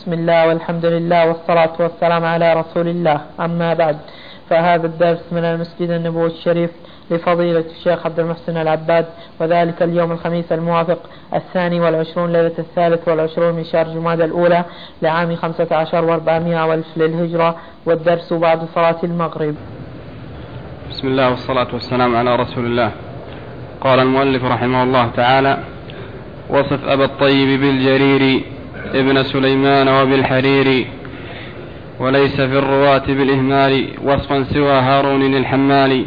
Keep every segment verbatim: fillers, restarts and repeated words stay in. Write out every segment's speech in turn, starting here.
بسم الله والحمد لله والصلاة والسلام على رسول الله. أما بعد، فهذا الدرس من المسجد النبوي الشريف لفضيلة الشيخ عبد المحسن العباد، وذلك اليوم الخميس الموافق الثاني والعشرون ليلة الثالث والعشرون من شهر جمادى الأولى لعام خمسة عشر وأربعمائة والف للهجرة، والدرس بعد صلاة المغرب. بسم الله والصلاة والسلام على رسول الله. قال المؤلف رحمه الله تعالى: وصف أبا الطيب بالجرير ابن سليمان وبالحرير، وليس في الرواة بالإهمال وصفا سوى هارون الحمال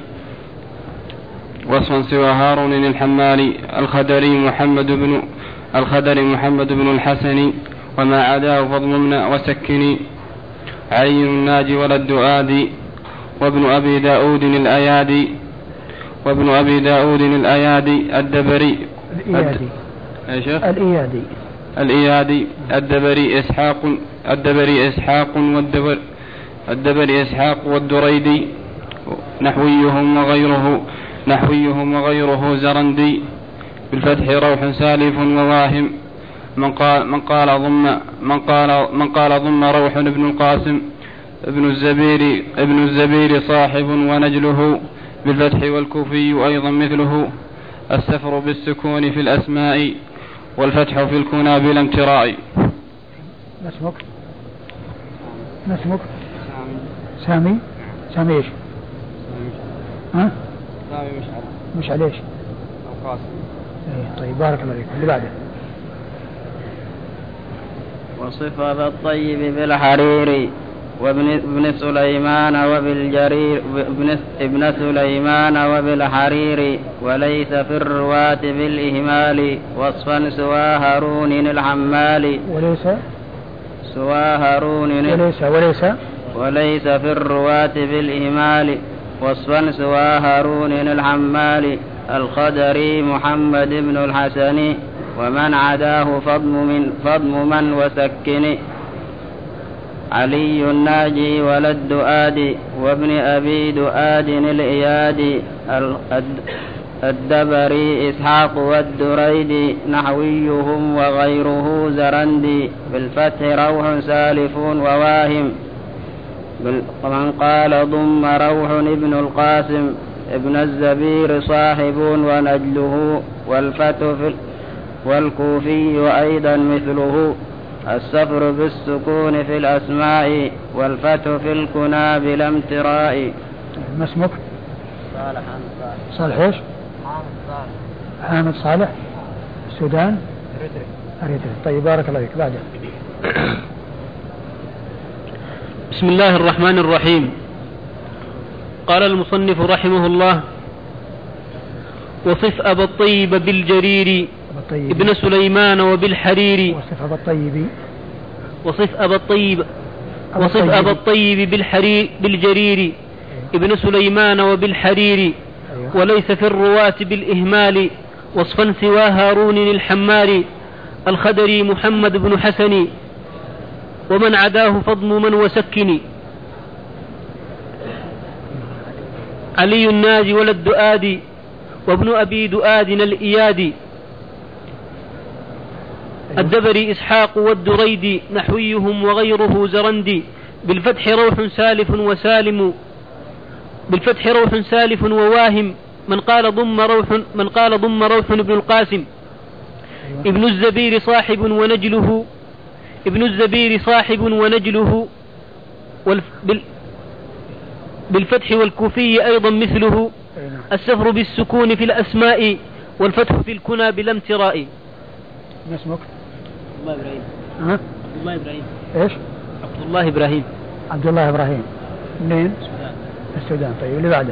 وصفا سوى هارون الحمال الخدري محمد بن الخدري محمد بن الحسن، وما عداه فضممنا وسكني علي الناجي ولا الدؤادي، وابن أبي داود الأيادي وابن أبي داود الأيادي الدبري الإيادي الإيادي الإيادي الدبري إسحاق الدبري إسحاق والدبر الدبري إسحاق والدريدي نحويهم وغيره نحويهم وغيره زرندي، بالفتح روح سالف وواهم. من قال من قال ضم من قال من قال ضم روح ابن القاسم ابن الزبير ابن الزبير صاحب ونجله، بالفتح والكوفي أيضا مثله. السفر بالسكون في الأسماء والفتح في الكنى بلا امتراء. ما اسمك؟ ما اسمك؟ سامي. سامي ايش؟ ها؟ سامي مشعل. مشعل ايش؟ القاسم. ايه طيب، بارك الله فيكم. اللي بعده: وصف أبا الطيب بالحرير وابن ابن سليمان وبالجرير ابن ابن سليمان وبالحرير، وليس في الرواة بالإهمال وصفا سوى هارون الحمال. وليس سوى هارون وليس وليس وليس في الرواة بالإهمال وصفا سوى هارون الحمال الخدري محمد بن الحسن، ومن عداه فضم من فضم من وسكن علي الناجي ولا الدؤاد، وابن أبي دؤاد الإيادي الدبري إسحاق والدريدي نحويهم وغيره زرندي، بالفتح روح سالف وواهم. ومن قال ضم روح ابن القاسم ابن الزبير صاحب ونجله، والفتح في والكوفي أيضا مثله. السفر بالسكون في الأسماء والفتح في الكنى بلا امتراء. ما اسمك؟ صالح. صالح ايش؟ حامد صالح. حامد صالح. السودان. أريتري. طيب بارك الله فيك. بعده: بسم الله الرحمن الرحيم. قال المصنف رحمه الله: وصف أبا الطيب بالجرير ابن سليمان وبالحرير. وصف أبا الطيب وصف أبا الطيب وصف أبا الطيب بالحرير بالجرير ابن سليمان وبالحرير، وليس في الرواة بالإهمال وصفا سوى هارون الحمال الخدري محمد بن حسن، ومن عداه فضم من وسكن علي الناجي ولا الدؤاد، وابن أبي دؤاد الإيادي الدبري إسحاق والدريدي نحويهم وغيره زرندي، بالفتح روح سالف وسالم بالفتح روح سالف وواهم. من قال ضم روح من قال ضم روح ابن القاسم ابن الزبير صاحب ونجله ابن الزبير صاحب ونجله بالفتح والكوفي أيضا مثله. السفر بالسكون في الأسماء والفتح في الكنى بلا امتراء. ما اسمك؟ عبد الله إبراهيم. ها؟ عبد الله إبراهيم. ايش؟ عبد الله إبراهيم. عبد الله إبراهيم. منين؟ السودان. السودان. طيب اللي بعده: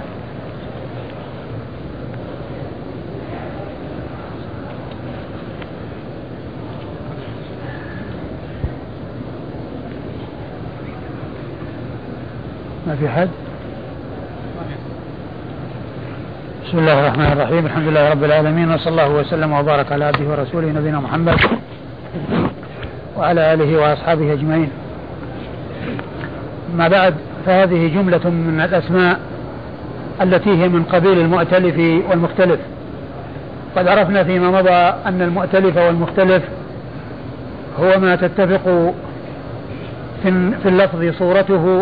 ما في حد؟ بسم الله الرحمن الرحيم. الحمد لله رب العالمين، وصلى الله وسلم وبارك على عبده ورسوله نبينا محمد وعلى آله وأصحابه أجمعين. ما بعد، فهذه جملة من الأسماء التي هي من قبيل المؤتلف والمختلف. قد عرفنا فيما مضى أن المؤتلف والمختلف هو ما تتفق في اللفظ صورته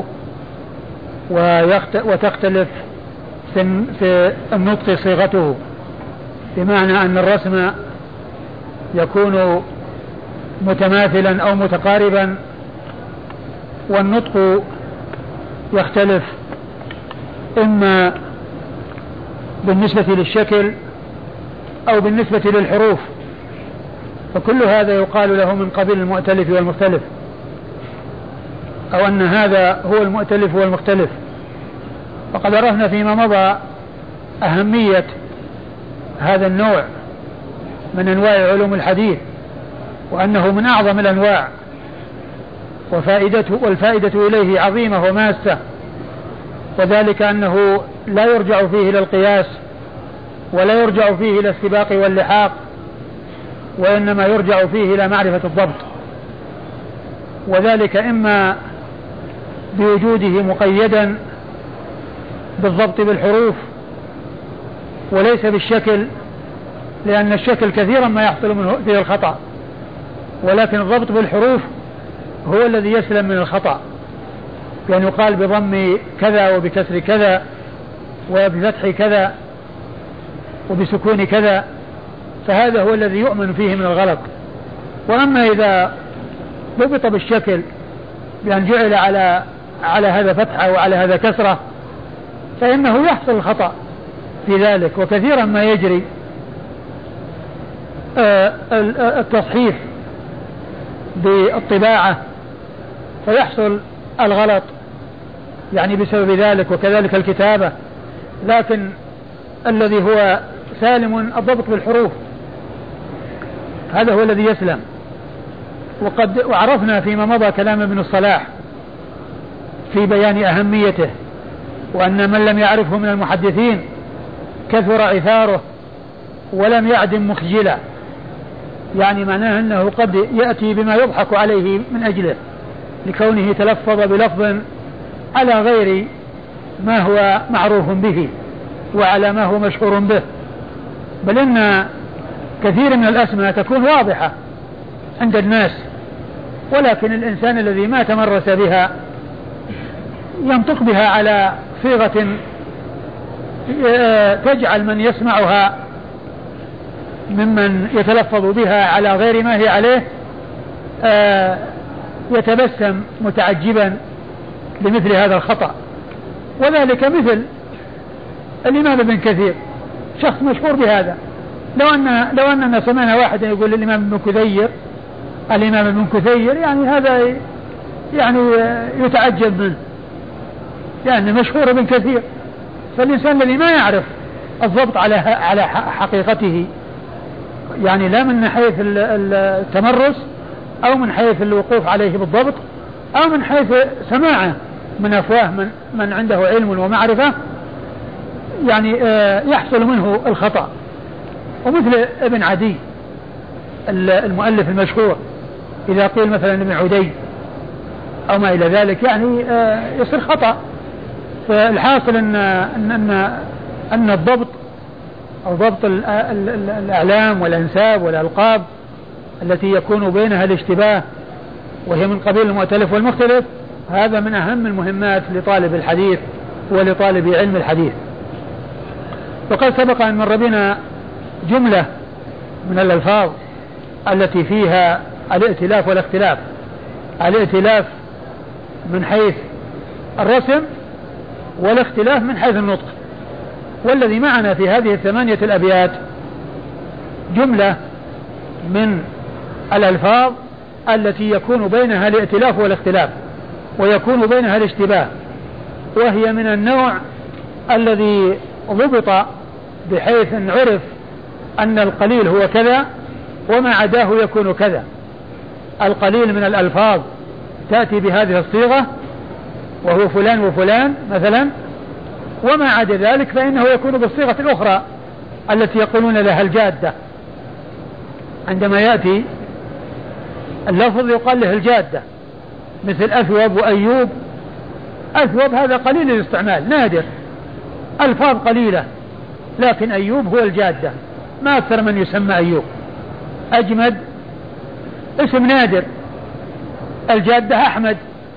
وتختلف في النطق صيغته، بمعنى أن الرسم يكون متماثلا أو متقاربا، والنطق يختلف إما بالنسبة للشكل أو بالنسبة للحروف، فكل هذا يقال له من قبيل المؤتلف والمختلف، أو أن هذا هو المؤتلف والمختلف. وقد عرفنا فيما مضى أهمية هذا النوع من أنواع علوم الحديث، وأنه من أعظم الأنواع، وفائدته والفائدة إليه عظيمة وماسة، وذلك أنه لا يرجع فيه إلى القياس ولا يرجع فيه إلى السباق واللحاق، وإنما يرجع فيه إلى معرفة الضبط، وذلك إما بوجوده مقيدا بالضبط بالحروف وليس بالشكل، لأن الشكل كثيرا ما يحصل منه فيه الخطأ، ولكن الضبط بالحروف هو الذي يسلم من الخطأ، يعني يقال بضم كذا وبكسر كذا وبفتح كذا وبسكون كذا، فهذا هو الذي يؤمن فيه من الغلط. وأما إذا ضبط بالشكل بأن جعل على على هذا فتحة وعلى هذا كسرة، فإنه يحصل الخطأ في ذلك. وكثيرا ما يجري التصحيف بالطباعة فيحصل الغلط يعني بسبب ذلك، وكذلك الكتابة، لكن الذي هو سالم الضبط بالحروف هذا هو الذي يسلم. وقد وعرفنا فيما مضى كلام ابن الصلاح في بيان أهميته، وأن من لم يعرفه من المحدثين كثر عثاره ولم يعدم مخجلا، يعني معناه أنه قد يأتي بما يضحك عليه من أجله لكونه تلفظ بلفظ على غير ما هو معروف به وعلى ما هو مشهور به، بل إن كثير من الأسماء تكون واضحة عند الناس، ولكن الإنسان الذي ما تمرس بها ينطق بها على صيغة تجعل من يسمعها ممن يتلفظ بها على غير ما هي عليه يتبسم متعجبا لمثل هذا الخطأ. وذلك مثل الإمام ابن كثير، شخص مشهور بهذا، لو أن لو أننا سمعنا واحدا يقول الإمام ابن كثير الإمام ابن كثير يعني هذا يعني يتعجب منه، يعني مشهور ابن كثير. فالإنسان الذي ما يعرف الضبط على على حقيقته، يعني لا من حيث التمرس أو من حيث الوقوف عليه بالضبط أو من حيث سماعه من أفواه من, من عنده علم ومعرفة، يعني يحصل منه الخطأ. ومثل ابن عدي المؤلف المشهور إذا قيل مثلا ابن عدي أو ما إلى ذلك يعني يصير خطأ. فالحاصل أن, أن, أن, أن الضبط أو ضبط الأعلام والأنساب والألقاب التي يكون بينها الاشتباه وهي من قبيل المؤتلف والمختلف، هذا من أهم المهمات لطالب الحديث ولطالب علم الحديث. وقد سبق أن مر بنا جملة من الألفاظ التي فيها الائتلاف والاختلاف، الائتلاف من حيث الرسم والاختلاف من حيث النطق. والذي معنا في هذه الثمانية الأبيات جملة من الألفاظ التي يكون بينها الائتلاف والاختلاف ويكون بينها الاشتباه، وهي من النوع الذي ضبط بحيث أن عرف أن القليل هو كذا وما عداه يكون كذا. القليل من الألفاظ تأتي بهذه الصيغة وهو فلان وفلان مثلا، وما عدا ذلك فإنه يكون بالصيغة الأخرى التي يقولون لها الجادة. عندما يأتي اللفظ يقال له الجادة، مثل أثوب وأيوب. أثوب هذا قليل الاستعمال نادر، ألفاظ قليلة، لكن أيوب هو الجادة، ما أكثر من يسمى أيوب. أجمد اسم نادر، الجادة أحمد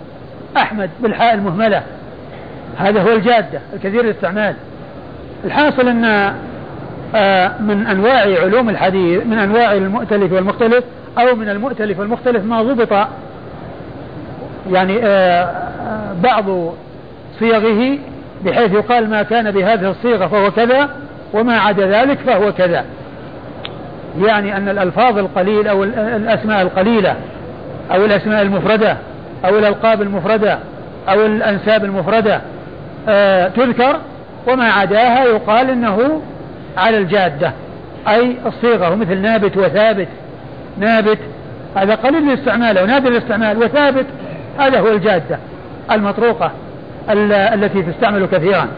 أحمد بالحاء المهملة، هذا هو الجادة الكثير الاستعمال. الحاصل أن من أنواع علوم الحديث، من أنواع المؤتلف والمختلف أو من المؤتلف والمختلف ما ضبط يعني بعض صيغه بحيث يقال ما كان بهذه الصيغة فهو كذا وما عدا ذلك فهو كذا، يعني أن الألفاظ القليل أو الأسماء القليلة أو الأسماء المفردة أو الألقاب المفردة أو الأنساب المفردة آه تذكر وما عداها يقال إنه على الجادة أي الصيغة، مثل نابت وثابت. نابت هذا قليل الاستعمال ونادر الاستعمال، وثابت هذا هو الجادة المطروقة التي تستعمل كثيرا.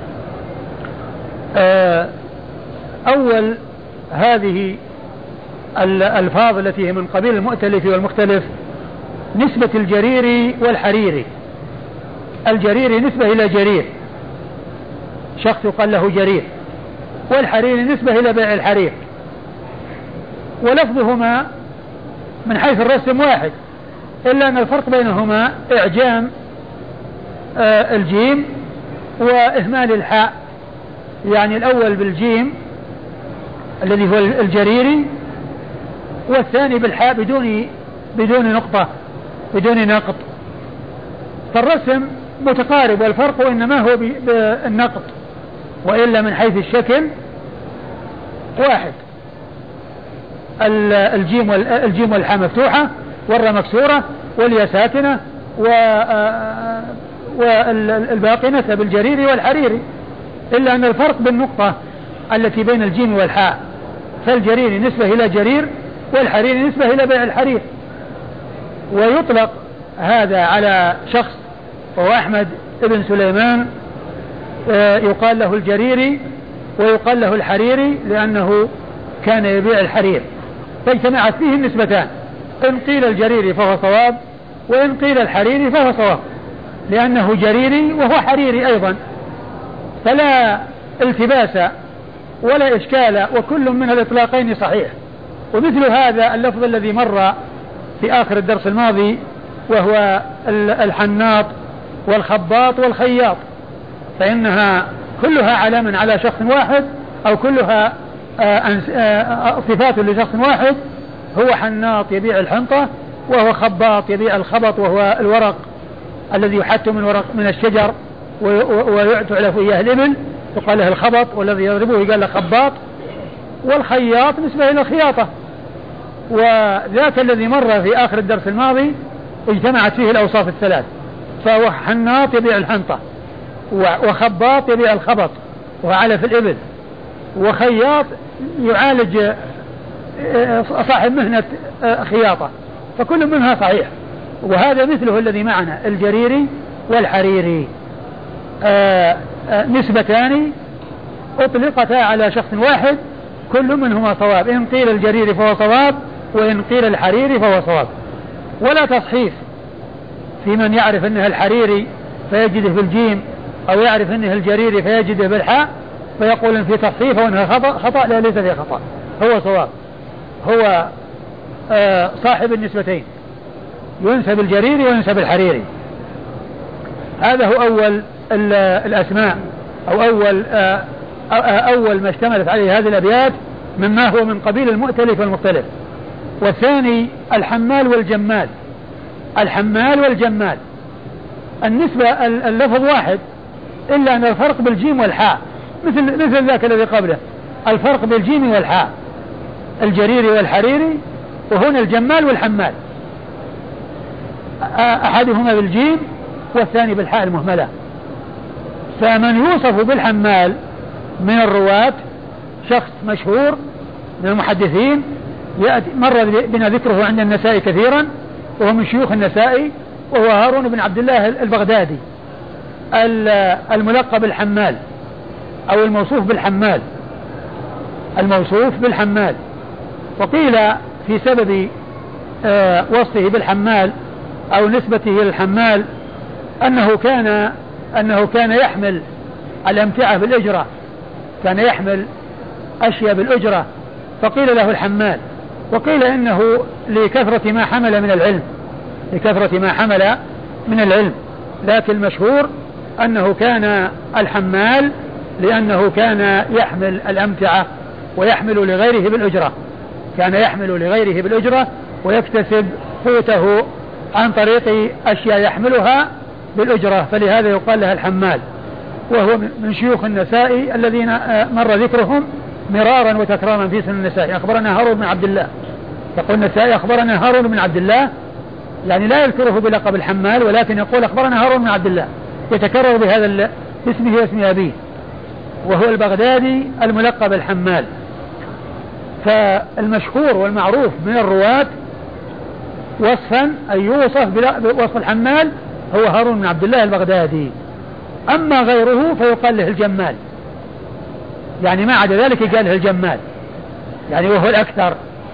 آه أول هذه الألفاظ التي هي من قبيل المؤتلف والمختلف نسبة الجريري والحريري. الجريري نسبة إلى جرير، شخص يقال له جرير، والحريري نسبة إلى بيع الحرير، ولفظهما من حيث الرسم واحد، إلا أن الفرق بينهما إعجام آه الجيم وإهمال الحاء، يعني الأول بالجيم الذي هو الجريري، والثاني بالحاء بدون بدون نقطة بدون نقط. فالرسم متقارب والفرق إنما هو بالنقط، وإلا من حيث الشكل واحد. الجيم والجيم والحاء مفتوحة والراء مكسورة والياء ساكنة والباقي نسب الجريري والحريري، إلا أن الفرق بالنقطة التي بين الجيم والحاء، فالجريري نسبة إلى جرير والحريري نسبة إلى بيع الحرير. ويطلق هذا على شخص وهو أحمد ابن سليمان يقال له الجريري ويقال له الحريري لأنه كان يبيع الحرير، فاجتمعت فيه النسبتان، إن قيل الجريري فهو صواب وإن قيل الحريري فهو صواب، لأنه جريري وهو حريري أيضا، فلا التباس ولا إشكال، وكل من الإطلاقين صحيح. ومثل هذا اللفظ الذي مر في آخر الدرس الماضي وهو الحناط والخباط والخياط، فإنها كلها علامة على شخص واحد أو كلها صفات لشخص واحد. هو حناط يبيع الحنطة، وهو خباط يبيع الخبط وهو الورق الذي يحت من ورق من الشجر ويعتلف إياه الإبل يقال له الخبط، والذي يضربه يقال له خباط. والخياط نسبة إلى الخياطة، وذاك الذي مر في آخر الدرس الماضي اجتمعت فيه الأوصاف الثلاث، فهو حناط يبيع الحنطة، وخباط يبيع الخبط وهو علف الإبل، وخياط يعالج صاحب مهنة خياطة، فكل منها صحيح. وهذا مثله الذي معنا الجريري والحريري، آآ آآ نسبتان أطلقتا على شخص واحد كل منهما صواب، إن قيل الجريري فهو صواب وإن قيل الحريري فهو صواب. ولا تصحيف في من يعرف أنه الحريري فيجده بالجيم أو يعرف أنه الجريري فيجده بالحاء فيقول إن في تصحيف وأنها خطأ. خطأ لا، ليس فيه خطأ، هو صواب. هو آه صاحب النسبتين، ينسب الجريري وينسب الحريري. هذا هو أول الأسماء أو أول آه أول ما اشتملت عليه هذه الأبيات مما هو من قبيل المؤتلف والمختلف. والثاني الحمال والجمال. الحمال والجمال النسبة اللفظ واحد، إلا أن الفرق بالجيم والحاء، مثل مثل ذاك الذي قبله، الفرق بالجيم والحاء، الجريري والحريري، وهنا الجمال والحمال، أحدهما بالجيم والثاني بالحاء المهملة. فمن يوصف بالحمال من الرواة شخص مشهور من المحدثين مر بنا ذكره عند النسائي كثيرا، وهو من شيوخ النسائي، وهو هارون بن عبد الله البغدادي الملقب بالحمال أو الموصوف بالحمال، الموصوف بالحمال. وقيل في سبب وصفه بالحمال أو نسبته للحمال أنه كان أنه كان يحمل الأمتعة بالأجرة، كان يحمل أشياء بالأجرة فقيل له الحمال. وقيل إنه لكثرة ما حمل من العلم، لكثرة ما حمل من العلم. لكن المشهور أنه كان الحمال لأنه كان يحمل الأمتعة ويحمل لغيره بالأجرة، كان يحمل لغيره بالأجرة ويكتسب قوته عن طريق أشياء يحملها بالأجرة، فلهذا يقال لها الحمال. وهو من شيوخ النسائي الذين مر ذكرهم مرارا وتكرارا في سنن النسائي. أخبرنا هارون بن عبد الله، يقول النسائي أخبرنا هارون بن عبد الله، يعني لا يذكره بلقب الحمال ولكن يقول أخبرنا هارون بن عبد الله، يتكرر بهذا اسمه واسم أبيه، وهو البغدادي الملقب الحمال. فالمشهور والمعروف من الرواة وصفا أي يوصف بوصف الحمال هو هارون بن عبد الله البغدادي. أما غيره فيقال له الجمال، يعني ما عدا ذلك قال له الجمال، يعني وهو الأكثر.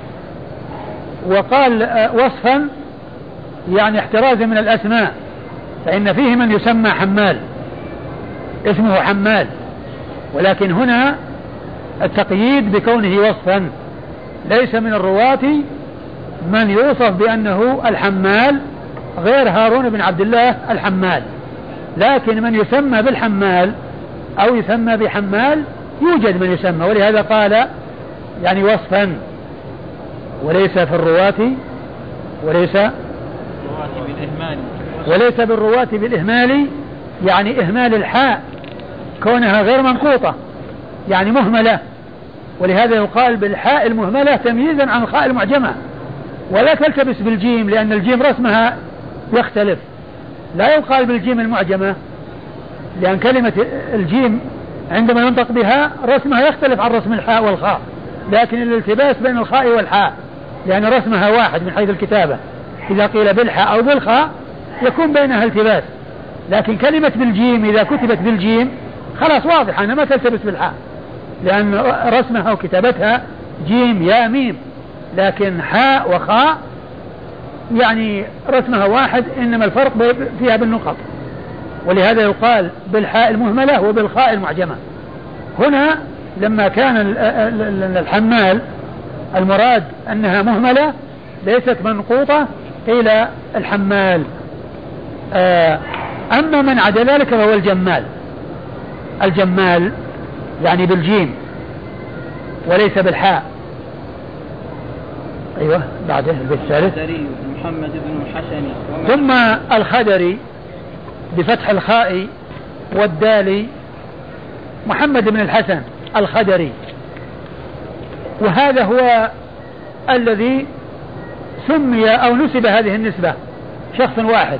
وقال وصفا يعني احترازا من الأسماء، فإن فيه من يسمى حمال اسمه حمال، ولكن هنا التقييد بكونه وصفا، ليس من الرواة من يوصف بأنه الحمال غير هارون بن عبد الله الحمال، لكن من يسمى بالحمال أو يسمى بحمال يوجد من يسمى، ولهذا قال يعني وصفا، وليس في الرواة وليس وليس بالرواة بالإهمال، يعني إهمال الحاء كونها غير منقوطة يعني مهملة، ولهذا يقال بالحاء المهملة تمييزا عن الخاء المعجمة. ولا تلتبس بالجيم لأن الجيم رسمها يختلف، لا يقال بالجيم المعجمة لأن كلمة الجيم عندما ينطق بها رسمها يختلف عن رسم الحاء والخاء، لكن الالتباس بين الخاء والحاء لأن رسمها واحد من حيث الكتابة، إذا قيل بالحاء أو بالخاء يكون بينها التباس، لكن كلمة بالجيم إذا كتبت بالجيم خلاص واضحة أنها ما تلتبس بالحاء لأن رسمها وكتابتها جيم يا ميم، لكن حاء وخاء يعني رسمها واحد إنما الفرق فيها بالنقط، ولهذا يقال بالحاء المهملة وبالخاء المعجمة. هنا لما كان الحمال المراد أنها مهملة ليست منقوطة إلى الحمال. أما من عدا ذلك فهو الجمال، الجمال يعني بالجيم وليس بالحاء. أيوة بعده البيت الثالث محمد بن الحسن، ثم الخدري بفتح الخاء والدال محمد بن الحسن الخدري، وهذا هو الذي سمي أو نسب هذه النسبة شخص واحد،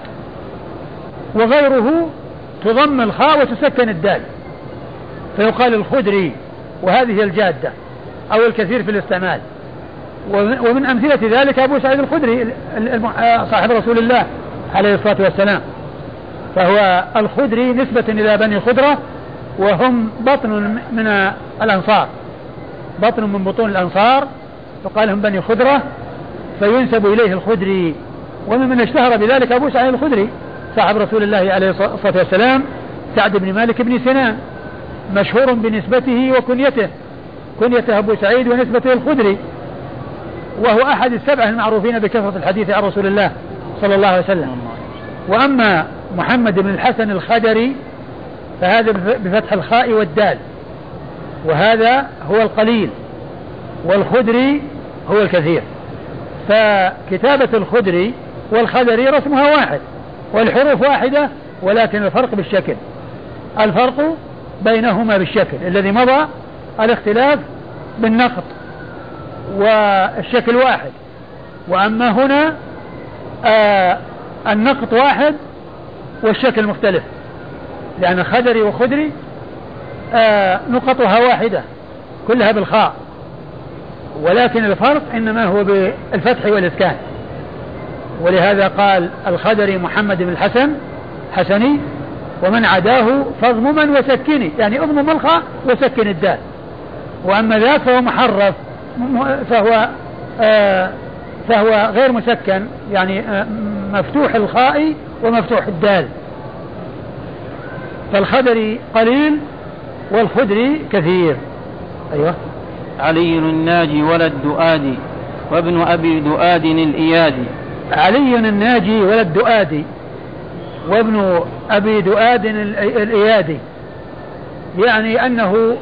وغيره تضم الخاء وتسكن الدال فيقال الخدري، وهذه الجادة أو الكثير في الاستعمال. ومن أمثلة ذلك أبو سعيد الخدري صاحب رسول الله عليه الصلاة والسلام، فهو الخدري نسبة إلى بني خدرة وهم بطن من الأنصار، بطن من بطون الأنصار فقال هم بني خدرة فينسب إليه الخدري. ومن اشتهر بذلك أبو سعيد الخدري صاحب رسول الله عليه الصلاة والسلام سعد بن مالك بن سنان، مشهور بنسبته وكنيته، كنيته أبو سعيد ونسبته الخدري، وهو أحد السبعة المعروفين بكثرة الحديث عن رسول الله صلى الله عليه وسلم. وأما محمد بن الحسن الخدري فهذا بفتح الخاء والدال، وهذا هو القليل، والخدري هو الكثير. فكتابة الخدري والخدري رسمها واحد والحروف واحدة، ولكن الفرق بالشكل، الفرق بينهما بالشكل الذي مضى، الاختلاف بالنقط والشكل واحد. وأما هنا آه النقط واحد والشكل مختلف، لأن خدري وخدري آه نقطها واحدة كلها بالخاء، ولكن الفرق إنما هو بالفتح والإسكان. ولهذا قال الخدري محمد بن الحسن حسني، ومن عداه فاضمما وسكني، يعني اضمم الخاء وسكن الدال. وأما ذاك فهو محرف، فهو آه فهو غير مسكن، يعني آه مفتوح الخاء ومفتوح الدال. فالخدري قليل والخدري كثير. أيوة. علي الناجي ولد دؤادي وابن أبي دؤاد الإيادي. علي الناجي ولد دؤادي وابن أبي دؤاد الإيادي، يعني أنه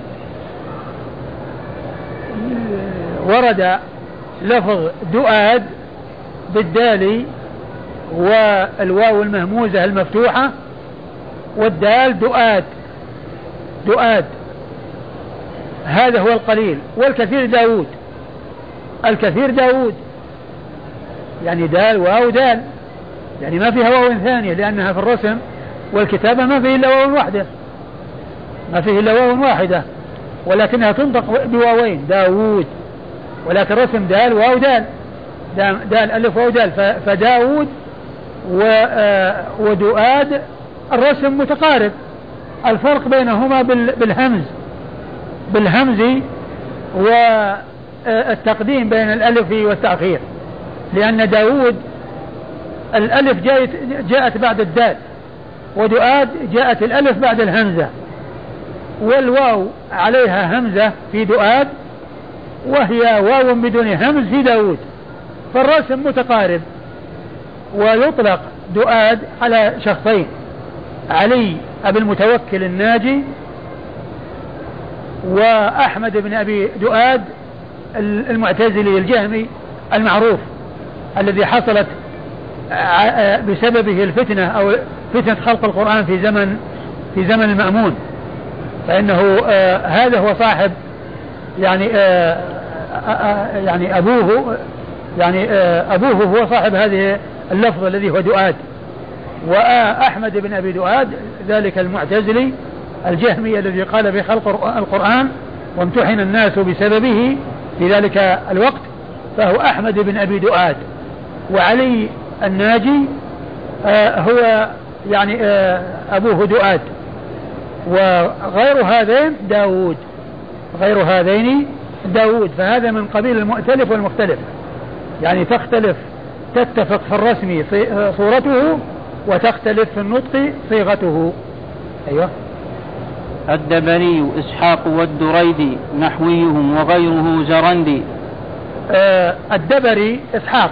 ورد لفظ دؤاد بالدال والواو المهموزة المفتوحة والدال دؤاد دؤاد، هذا هو القليل. والكثير داود، الكثير داود يعني دال واو دال، يعني ما فيها واو ثانية، لأنها في الرسم والكتابة ما فيه إلا واو واحدة، ما فيه إلا واو واحدة، ولكنها تنطق بواوين داود، ولكن رسم دال واو دال، دال ألف واو دال، فداود ودؤاد الرسم متقارب، الفرق بينهما بالهمز بالهمز والتقديم بين الألف والتأخير، لأن داود الألف جاءت, جاءت بعد الدال، ودؤاد جاءت الألف بعد الهمزة، والواو عليها همزة في دؤاد وهي واو بدون همز في داود، فالرسم متقارب. ويطلق دؤاد على شخصين، علي أبي المتوكل الناجي وأحمد بن أبي دؤاد المعتزلي الجهمي المعروف الذي حصلت بسببه الفتنة أو فتنة خلق القرآن في زمن في زمن المأمون، فإنه آه هذا هو صاحب يعني آه آه يعني أبوه يعني آه أبوه هو صاحب هذه اللفظ الذي هو دؤاد. وأحمد بن أبي دؤاد ذلك المعتزلي الجهمي الذي قال بخلق القرآن وامتحن الناس بسببه في ذلك الوقت، فهو أحمد بن أبي دؤاد. وعلي الناجي آه هو يعني آه أبوه دؤاد، وغير هذين داود، غير هذين داود، فهذا من قبيل المؤتلف والمختلف، يعني تختلف تتفق في الرسم صورته وتختلف في النطق صيغته. أيوة. الدبري إسحاق والدريدي نحويهم وغيره زرندي. آه الدبري إسحاق،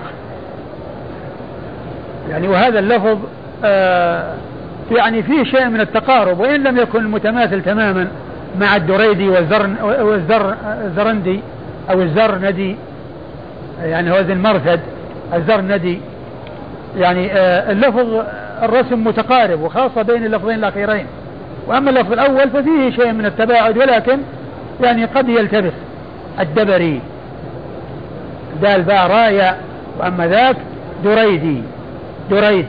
يعني وهذا اللفظ آه يعني فيه شيء من التقارب، وإن لم يكن متماثل تماما مع الدريدي والزرن والزرندي أو الزرندي، يعني هو ذي المرثد الزرندي، يعني آه اللفظ الرسم متقارب وخاصة بين اللفظين الأخيرين، وأما اللفظ الأول ففيه شيء من التباعد ولكن يعني قد يلتبس. الدبري دال باء رايا، وأما ذاك دريدي دريد.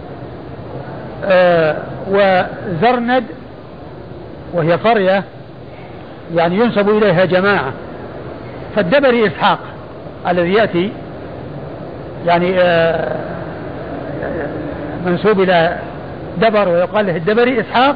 آه وزرند وهي قرية يعني ينسب إليها جماعة، فالدبري إسحاق الذي يأتي يعني آه منسوب إلى دبر ويقال له الدبري إسحاق،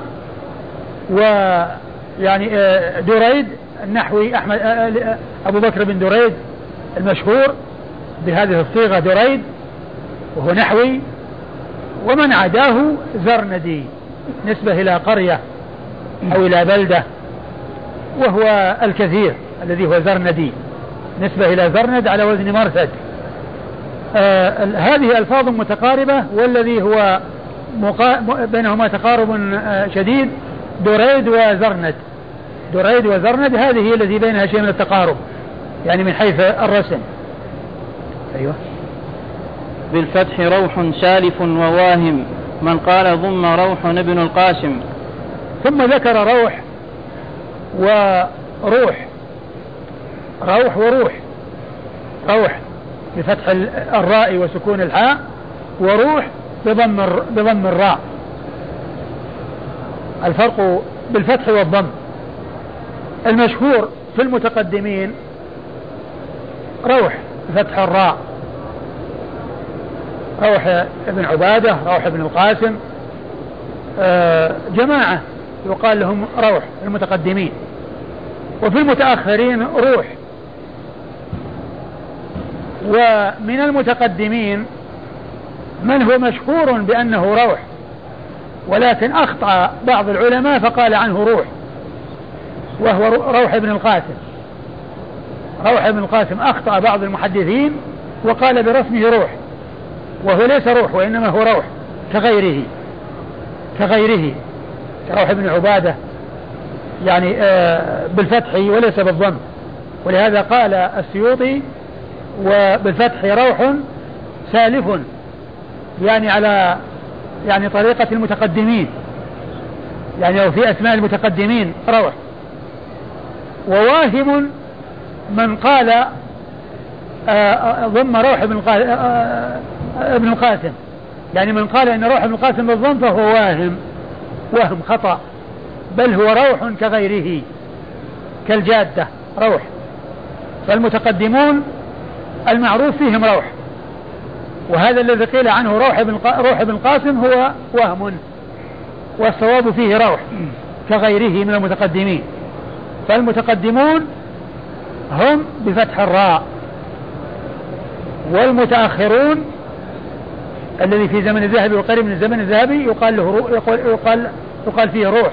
ويعني آه دريد النحوي أحمد آه أبو بكر بن دريد المشهور بهذه الصيغة دريد وهو نحوي، ومن عداه زرندي نسبة إلى قرية أو إلى بلدة، وهو الكثير الذي هو زرندي نسبة إلى زرند على وزن مرثد. آه هذه ألفاظ متقاربة، والذي هو مقا... بينهما تقارب آه شديد دريد وزرند، دريد وزرند هذه هي التي بينها شيء من التقارب يعني من حيث الرسم. أيوة. بالفتح روح سالف وواهم، من قال ضم روح ابن القاسم. ثم ذكر روح وروح، روح وروح، روح بفتح الراء وسكون الحاء، وروح بضم بضم الراء. الفرق بالفتح والضم. المشهور في المتقدمين روح بفتح الراء، روح ابن عبادة، روح ابن القاسم، جماعة يقال لهم روح المتقدمين. وفي المتأخرين روح. ومن المتقدمين من هو مشهور بأنه روح، ولكن أخطأ بعض العلماء فقال عنه روح، وهو روح ابن القاسم. روح ابن القاسم أخطأ بعض المحدثين وقال برسمه روح، وهو ليس روح وإنما هو روح كغيره. كغيره كروح بن عبادة يعني بالفتح وليس بالضم. ولهذا قال السيوطي وبالفتح روح سالف يعني على يعني طريقة المتقدمين يعني أو في أسماء المتقدمين روح. وواهم من قال ضم روح ابن ابن القاسم يعني من قال ان روح ابن القاسم بالضم فهو واهم وهم خطأ بل هو روح كغيره كالجادة روح. فالمتقدمون المعروف فيهم روح وهذا الذي قيل عنه روح ابن روح ابن القاسم هو وهم والصواب فيه روح كغيره من المتقدمين. فالمتقدمون هم بفتح الراء والمتأخرون الذي في زمن الذهبي وقريب من الزمن الذهبي يقال له يقال, يقال, يقال فيه روح.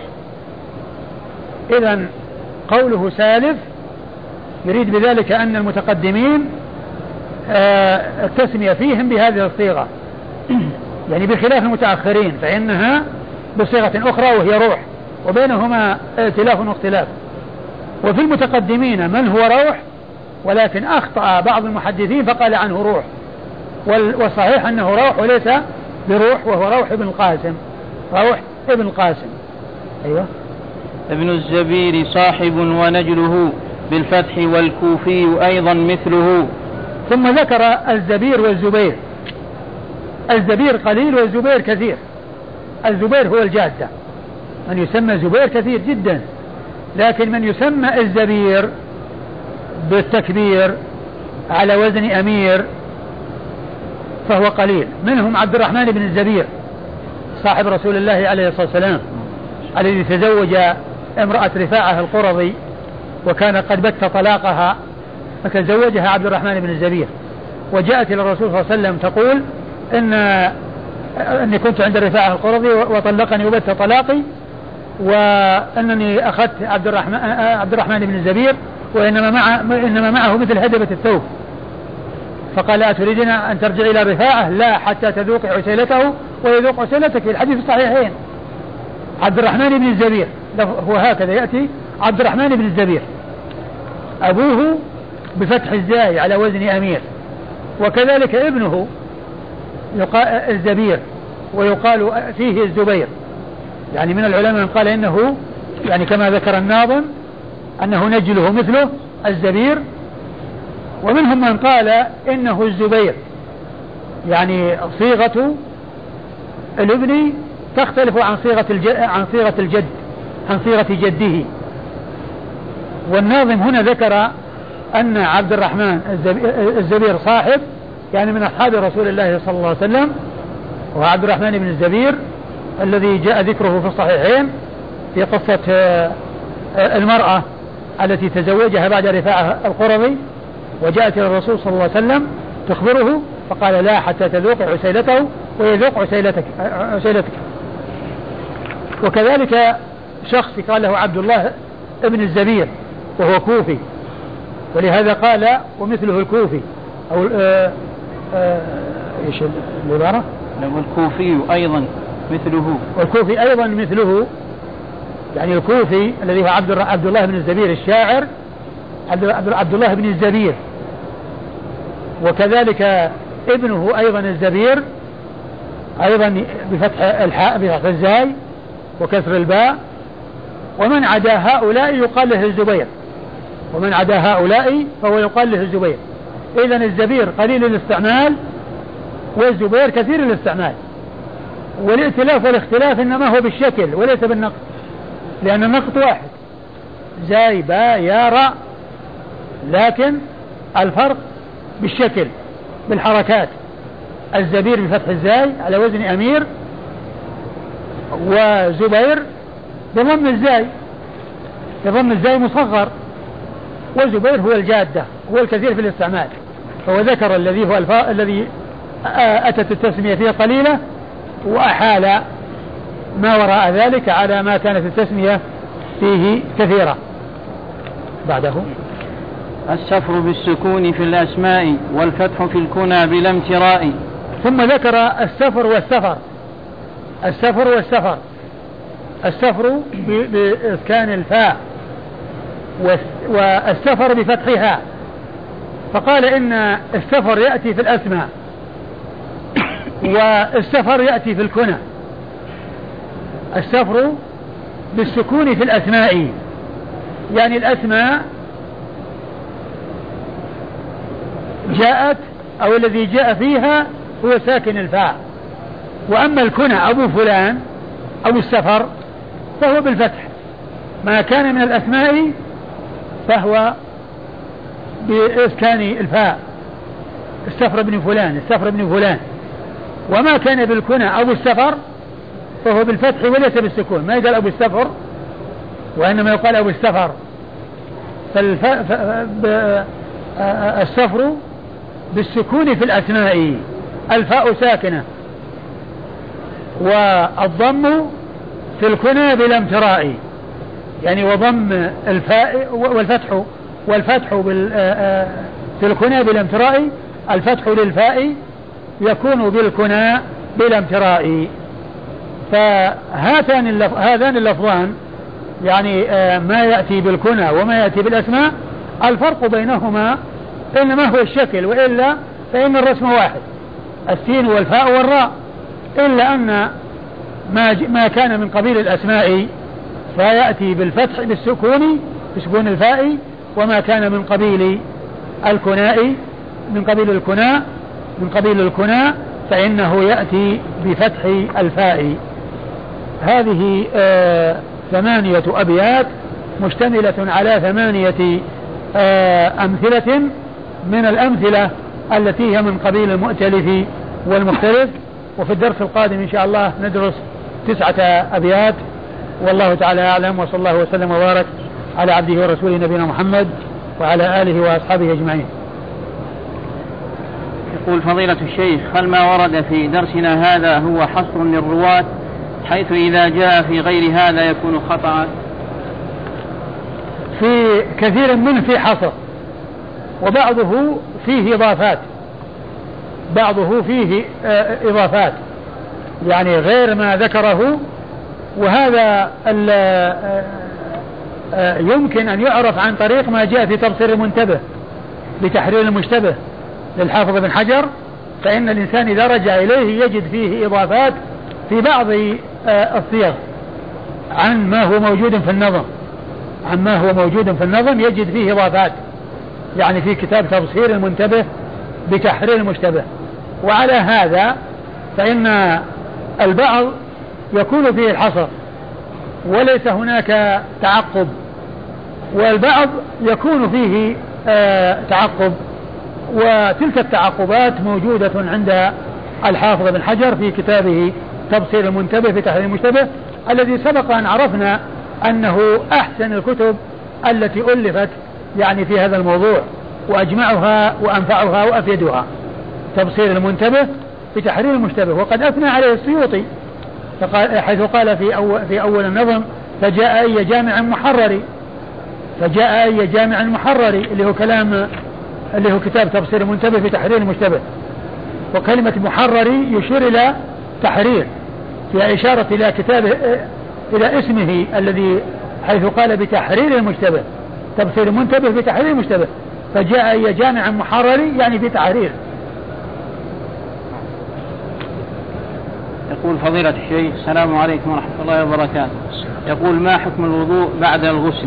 إذن قوله سالف يريد بذلك أن المتقدمين التسمية فيهم بهذه الصيغة يعني بخلاف المتأخرين فإنها بصيغة أخرى وهي روح وبينهما ائتلاف واختلاف. وفي المتقدمين من هو روح ولكن أخطأ بعض المحدثين فقال عنه روح والصحيح أنه روح وليس بروح وهو روح ابن القاسم روح ابن القاسم. أيوة. ابن الزبير صاحب ونجله بالفتح والكوفي أيضا مثله. ثم ذكر الزبير والزبير. الزبير قليل والزبير كثير. الزبير هو الجادة من يسمى زبير كثير جدا لكن من يسمى الزبير بالتكبير على وزن أمير فهو قليل. منهم عبد الرحمن بن الزبير صاحب رسول الله عليه الصلاة والسلام الذي تزوج امرأة رفاعة القرظي وكان قد بت طلاقها فتزوجها عبد الرحمن بن الزبير وجاءت إلى الرسول صلى الله عليه وسلم تقول إن أني كنت عند رفاعة القرظي وطلقني وبت طلاقي وأنني أخذت عبد الرحمن, عبد الرحمن بن الزبير وإنما مع إنما معه مثل هدبة الثوب. فقال أتريدين أن ترجع إلى رفاعة؟ لا حتى تذوق عسيلته ويذوق عسيلتك في الحديث الصحيحين. عبد الرحمن بن الزبير هو هكذا يأتي عبد الرحمن بن الزبير أبوه بفتح الزاي على وزن أمير وكذلك ابنه يقال الزبير ويقال فيه الزبير يعني من العلماء من قال إنه يعني كما ذكر الناظم أنه نجله مثله الزبير ومنهم من قال إنه الزبير يعني صيغة الابن تختلف عن صيغة الجد عن صيغة الجد عن صيغة جده. والناظم هنا ذكر أن عبد الرحمن الزبير صاحب يعني من أصحاب رسول الله صلى الله عليه وسلم وهو عبد الرحمن بن الزبير الذي جاء ذكره في الصحيحين في قصة المرأة التي تزوجها بعد رفاعة القرظي وجاءت إلى الرسول صلى الله عليه وسلم تخبره فقال لا حتى تذوق عسيلته ويذوق عسيلتك, عسيلتك. وكذلك شخص قال له عبد الله ابن الزبير وهو كوفي ولهذا قال ومثله الكوفي أو آآ آآ إيش العبارة؟ والكوفي أيضا مثله والكوفي أيضا مثله يعني الكوفي الذي هو عبد عبد الله بن الزبير الشاعر عبد عبد الله بن الزبير وكذلك ابنه أيضا الزبير أيضا بفتح الحاء بفتح الزاي وكسر الباء. ومن عدا هؤلاء يقال له الزبير ومن عدا هؤلاء فهو يقال له الزبير. إذن الزبير قليل الاستعمال والزبير كثير الاستعمال والائتلاف والاختلاف إنما هو بالشكل وليس بالنقط لأن النقط واحد زاي باء يا راء لكن الفرق بالشكل بالحركات. الزبير بفتح الزاي على وزن أمير وزبير بضم الزاي بضم الزاي مصغر وزبير هو الجادة هو الكثير في الاستعمال. فهو ذكر الذي هو الفاء الذي أتت التسمية فيه قليلة وأحال ما وراء ذلك على ما كانت التسمية فيه كثيرة. بعده السفر بالسكون في الأسماء والفتح في الكنى بلا امتراء. ثم ذكر السفر والسفر السفر والسفر السفر بإسكان الفاء والسفر بفتحها، فقال إن السفر يأتي في الأسماء والسفر يأتي في الكنى. السفر بالسكون في الأسماء، يعني الأسماء جاءت أو الذي جاء فيها هو ساكن الفاء، وأما الكنى أبو فلان أو السفر فهو بالفتح، ما كان من الأسماء فهو بإسكان الفاء، السفر بن فلان السفر بن فلان، وما كان بالكنى أو السفر فهو بالفتح وليس بالسكون، ما يقال أبو السفر وإنما يقال أبو السفر. فالسفر بالسكون في الأسماء، الفاء ساكنة، والضم في الكنى بلا امتراء، يعني وضم الفاء والفتح والفتح في الكنى بلا امتراء، الفتح للفاء يكون بالكنى بلا امتراء. فهاتان هذان اللفظان يعني ما يأتي بالكنى وما يأتي بالأسماء الفرق بينهما إنما هو الشكل، وإلا فإن الرسم واحد، السين والفاء والراء، إلا أن ما ما كان من قبيل الأسماء فيأتي بالفتح بالسكون بسكون الفاء، وما كان من قبيل الكناء من قبيل الكناء من قبيل الكناء فإنه يأتي بفتح الفاء. هذه آه ثمانية أبيات مشتملة على ثمانية آه أمثلة من الأمثلة التي هي من قبيل المؤتلف والمختلف. وفي الدرس القادم إن شاء الله ندرس تسعة أبيات، والله تعالى أعلم، وصلى الله وسلم وبارك على عبده ورسوله نبينا محمد وعلى آله وأصحابه أجمعين. يقول فضيلة الشيخ: هل ما ورد في درسنا هذا هو حصر للرواة، حيث إذا جاء في غير هذا يكون خطأ؟ في كثير منه في حصر، وبعضه فيه إضافات بعضه فيه إضافات يعني غير ما ذكره، وهذا يمكن أن يعرف عن طريق ما جاء في تبصير المنتبه بتحرير المشتبه للحافظ بن حجر، فإن الإنسان إذا رجع إليه يجد فيه إضافات في بعض الصيغ عن ما هو موجود في النظم عن ما هو موجود في النظم يجد فيه إضافات، يعني في كتاب تبصير المنتبه بتحرير المشتبه. وعلى هذا فإن البعض يكون فيه الحصر وليس هناك تعقب، والبعض يكون فيه آه تعقب، وتلك التعقبات موجودة عند الحافظ بن حجر في كتابه تبصير المنتبه في تحرير المشتبه، الذي سبق أن عرفنا أنه أحسن الكتب التي ألفت يعني في هذا الموضوع، وأجمعها وأنفعها وأفيدها، تبصير المنتبه في تحرير المشتبه. وقد أثنى عليه السيوطي حيث قال في أول, في أول النظم: فجاء أي جامع محرري فجاء أي جامع محرري اللي هو كلام اللي هو كتاب تبصير المنتبه في تحرير المشتبه. وكلمة محرري يشير إلى تحرير، في إشارة إلى كتابه إلى اسمه الذي حيث قال بتحرير المشتبه، تبصير المنتبه بتحرير المشتبه، فجاء أي جامع محرري يعني بتحرير. يقول فضيلة الشيخ: السلام عليكم ورحمة الله وبركاته. يقول: ما حكم الوضوء بعد الغسل؟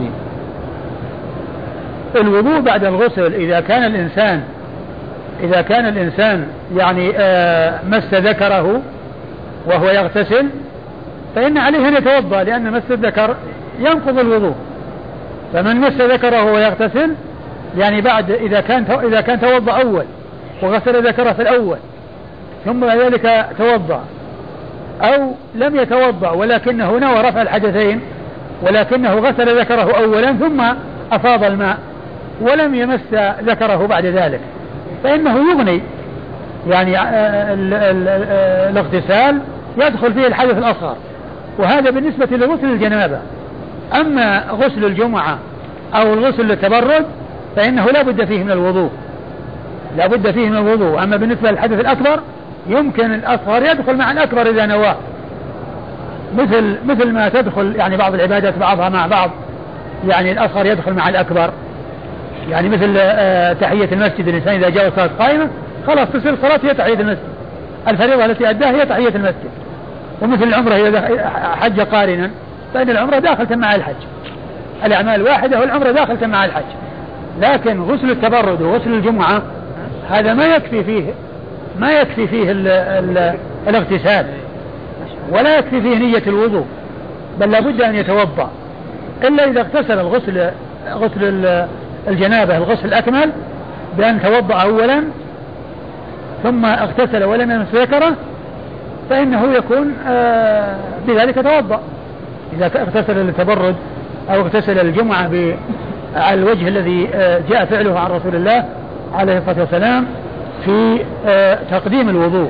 الوضوء بعد الغسل إذا كان الإنسان إذا كان الإنسان يعني آه مس ذكره وهو يغتسل فإن عليه أن يتوضأ، لأن مس الذكر ينقض الوضوء. فمن مس ذكره وهو يغتسل يعني بعد إذا كان إذا كان توضأ أول وغسل ذكره في الأول ثم بعد ذلك توضأ، أو لم يتوضأ ولكنه نوى رفع الحدثين ولكنه غسل ذكره أولا ثم أفاض الماء ولم يمس ذكره بعد ذلك، فإنه يغني، يعني ال ال الاغتسال يدخل فيه الحدث الأصغر، وهذا بالنسبة لغسل الجنابة. أما غسل الجمعة أو الغسل للتبرد فإنه لا بد فيه من الوضوء لا بد فيه من الوضوء. أما بالنسبة للحدث الأكبر يمكن الأصغر يدخل مع الأكبر إذا نواه، مثل مثل ما تدخل يعني بعض العبادات بعضها مع بعض، يعني الأصغر يدخل مع الأكبر، يعني مثل آه تحية المسجد، الإنسان إذا جاء صلاة قائمة خلاص تصير صلاة هي تحية المسجد، الفريضة التي أداها هي تحية المسجد. ومثل العمرة إذا حج قارنا فإن العمرة داخلة مع الحج، الأعمال واحدة والعمرة داخلة مع الحج. لكن غسل التبرد وغسل الجمعة هذا ما يكفي فيه ما يكفي فيه ال ال الاغتسال، ولا يكفي فيه نية الوضوء، بل لابد أن يتوضأ، إلا إذا اغتسل الغسل غسل الجنابة الغسل الأكمل بأن توضأ أولا ثم اغتسل ولم يمس ذكره، فإنه يكون آه بذلك توضأ. إذا اغتسل للتبرد أو اغتسل الجمعة على الوجه الذي آه جاء فعله عن رسول الله عليه الصلاة والسلام في آه تقديم الوضوء.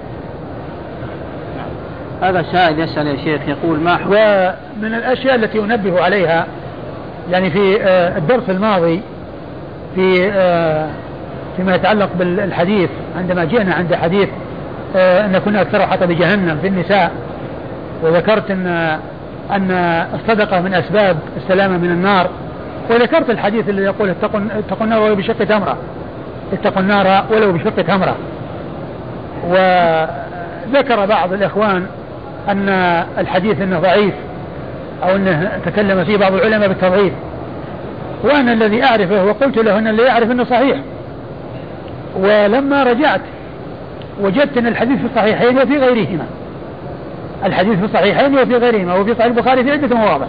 هذا سائل يسأل يا شيخ يقول ما حكم. ومن الأشياء التي أنبه عليها يعني في آه الدرس الماضي في آه فيما يتعلق بالحديث، عندما جئنا عند حديث آه أن كنا أكثر حطب جهنم في النساء، وذكرت أن أن الصدقة من أسباب السلامة من النار، وذكرت الحديث اللي يقول اتقوا النار ولو بشق تمرة، اتقوا النار ولو بشق تمرة. وذكر بعض الإخوان أن الحديث أنه ضعيف أو أنه تكلم فيه بعض العلماء بالتضعيف، وأنا الذي أعرفه وقلت له أن اللي يعرف أنه صحيح. ولما رجعت وجدت أن الحديث في الصحيحين وفي غيرهما، الحديث في الصحيحين وفي غيرهما، وفي صحيح البخاري في عدة مواضع،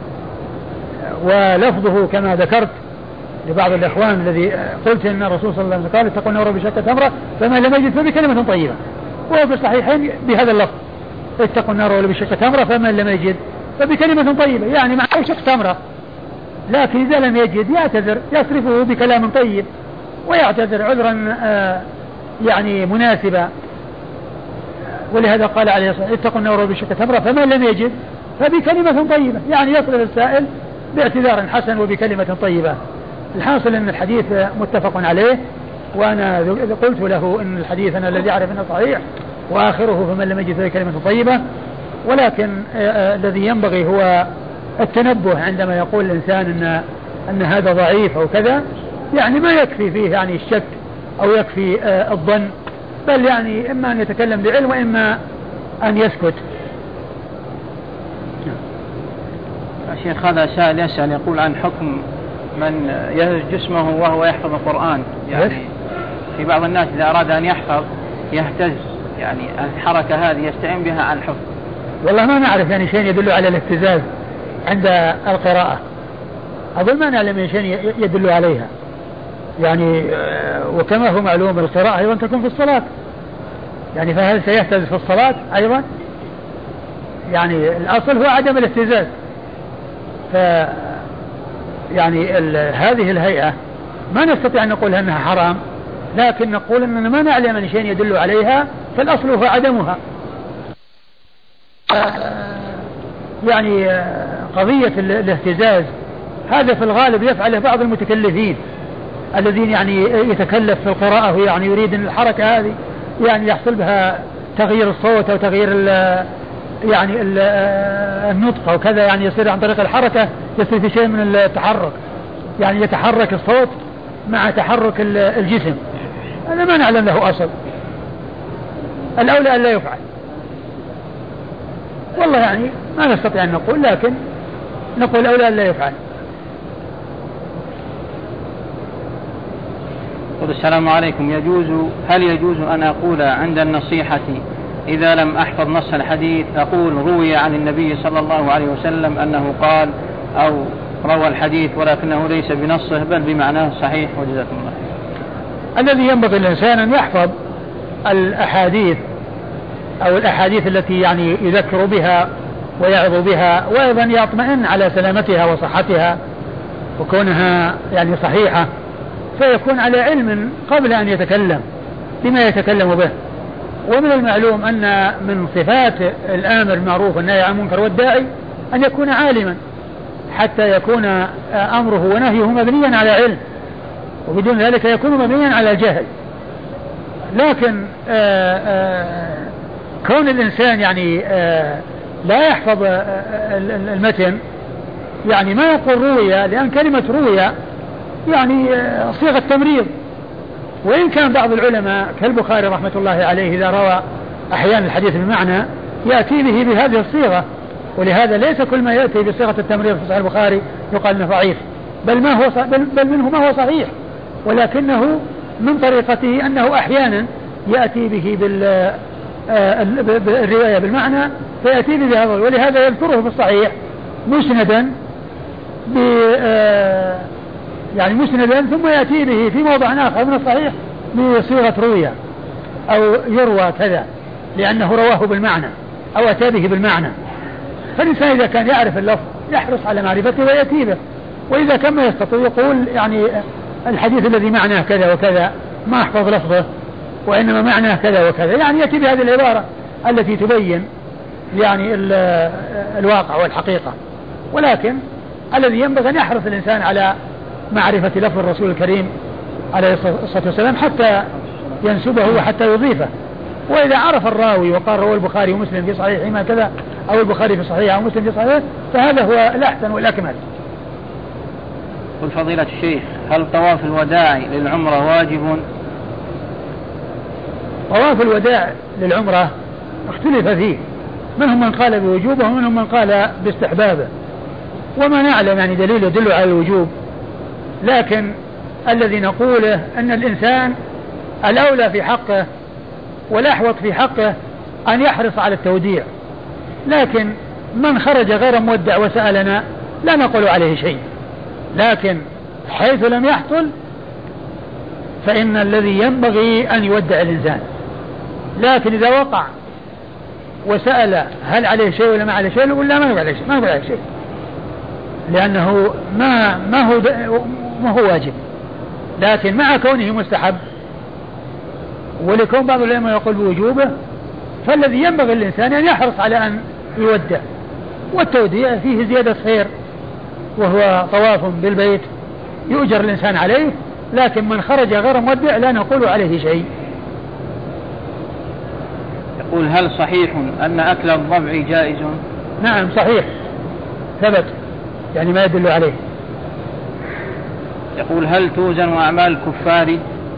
ولفظه كما ذكرت لبعض الإخوان الذي قلت أن الرسول صلى الله عليه وسلم قال اتقوا النار بشق تمرة فما لم يجد فبكلمة طيبة، وهو في الصحيحين بهذا اللفظ اتقوا النار ولو بشق تمرة فما لم يجد فبكلمة طيبة، يعني مع شق تمرة. لكن إذا لم يجد يعتذر، يصرفه بكلام طيب ويعتذر عذرا آه يعني مناسبا. ولهذا قال عليه الصلاة والسلام اتقوا النار ولو بشق تمرة فما لم يجد فبكلمة طيبة، يعني يصرف السائل باعتذار حسن وبكلمة طيبة. الحاصل أن الحديث متفق عليه، وأنا قلت له أن الحديث أنا الذي أعرف أنه صحيح وآخره فمن لم يجد فبكلمة طيبة. ولكن آه الذي ينبغي هو التنبه عندما يقول الإنسان أن, أن هذا ضعيف أو كذا، يعني ما يكفي فيه يعني الشك أو يكفي آه الظن، بل يعني إما أن يتكلم بعلم وإما أن يسكت. شيخ هذا سائل يسأل يقول عن حكم من يهز جسمه وهو يحفظ القرآن، يعني في بعض الناس إذا أراد أن يحفظ يهتز، يعني الحركة هذه يستعين بها عن الحفظ. والله ما نعرف يعني شيء يدل على الاهتزاز عند القراءة، أظن ما نعلم شيء يدل عليها يعني. وكما هو معلوم القراءة أيضا تكون في الصلاة، يعني فهل سيهتز في الصلاة أيضا؟ يعني الأصل هو عدم الاهتزاز. ف يعني هذه الهيئة ما نستطيع أن نقول أنها حرام، لكن نقول أننا ما نعلم أن شيء يدل عليها، فالأصل هو عدمها. يعني قضية الاهتزاز هذا في الغالب يفعله بعض المتكلفين الذين يعني يتكلف في القراءة ويعني يريد أن الحركة هذه يعني يحصل بها تغيير الصوت أو تغيير ال يعني ال النطق وكذا، يعني يصير عن طريق الحركة يصير في شيء من التحرك، يعني يتحرك الصوت مع تحرك الجسم. هذا ما نعلم له أصل، الأولى أن لا يفعل. والله يعني ما نستطيع أن نقول، لكن نقول الأولى أن لا يفعل. السلام عليكم. يجوز هل يجوز أن أقول عند النصيحة إذا لم أحفظ نص الحديث أقول روي عن النبي صلى الله عليه وسلم أنه قال، أو روى الحديث ولكنه ليس بنصه بل بمعناه صحيح؟ وجزاكم الله خير. الذي ينبغي الإنسان أن يحفظ الأحاديث أو الأحاديث التي يعني يذكر بها ويعظ بها، وأيضا يطمئن على سلامتها وصحتها وكونها يعني صحيحة، فيكون على علم قبل أن يتكلم بما يتكلم به. ومن المعلوم أن من صفات الآمر بالمعروف والنهي عن المنكر والداعي أن يكون عالما، حتى يكون أمره ونهيه مبنيا على علم، وبدون ذلك يكون مبنيا على جهل. لكن آآ آآ كون الإنسان يعني لا يحفظ المتن يعني ما يقول روية، لأن كلمة روية يعني صيغة تمريض. وإن كان بعض العلماء كالبخاري رحمة الله عليه إذا روى أحيانا الحديث بمعنى يأتي به بهذه الصيغة، ولهذا ليس كل ما يأتي بصيغة التمريض في صحيح البخاري يقال انه ضعيف، بل ما هو بل, بل منه ما هو صحيح، ولكنه من طريقته أنه أحيانا يأتي به بال بالرواية بالمعنى فيأتي به بهذا، ولهذا يذكره في الصحيح مسندا ب يعني مسندا ثم يأتي به في موضع آخر من الصحيح بصيغة روية أو يروى كذا، لأنه رواه بالمعنى أو أتى به بالمعنى. فالإنسان إذا كان يعرف اللفظ يحرص على معرفته ويأتي به، وإذا كان ما يستطيع يقول يعني الحديث الذي معناه كذا وكذا ما أحفظ لفظه وإنما معناه كذا وكذا، يعني يأتي بهذه العبارة التي تبين يعني الواقع والحقيقة. ولكن الذي ينبغي أن يحرص الإنسان على معرفة لفظ الرسول الكريم عليه الصلاة والسلام حتى ينسبه وحتى يضيفه. وإذا عرف الراوي وقال روى البخاري ومسلم في صحيحهما كذا أو البخاري في صحيحه أو مسلم في صحيحه فهذا هو الأحسن والأكمل. قل فضيلة الشيخ، هل طواف الوداع للعمرة واجب؟ طواف الوداع للعمرة اختلف فيه، منهم من قال بوجوبه ومنهم من قال باستحبابه، وما نعلم يعني دليل يدل على الوجوب، لكن الذي نقوله أن الإنسان الأولى في حقه والأحوط في حقه أن يحرص على التوديع، لكن من خرج غير مودع وسألنا لا نقول عليه شيء، لكن حيث لم يحصل فإن الذي ينبغي أن يودع الإنسان. لكن إذا وقع وسأل هل عليه شيء ولا ما عليه شيء نقول لا ما عليه شيء، ما عليه شيء، لأنه ما ما هو ما هو واجب، لكن مع كونه مستحب ولكون بعض العلماء يقول بوجوبه، فالذي ينبغي الإنسان أن يحرص على أن يودع، والتوديع فيه زيادة خير وهو طواف بالبيت يؤجر الإنسان عليه، لكن من خرج غير مودع لا نقول عليه شيء. يقول هل صحيح أن أكل الضبع جائز؟ نعم صحيح ثبت، يعني ما يدل عليه. يقول هل توزن أعمال الكفار؟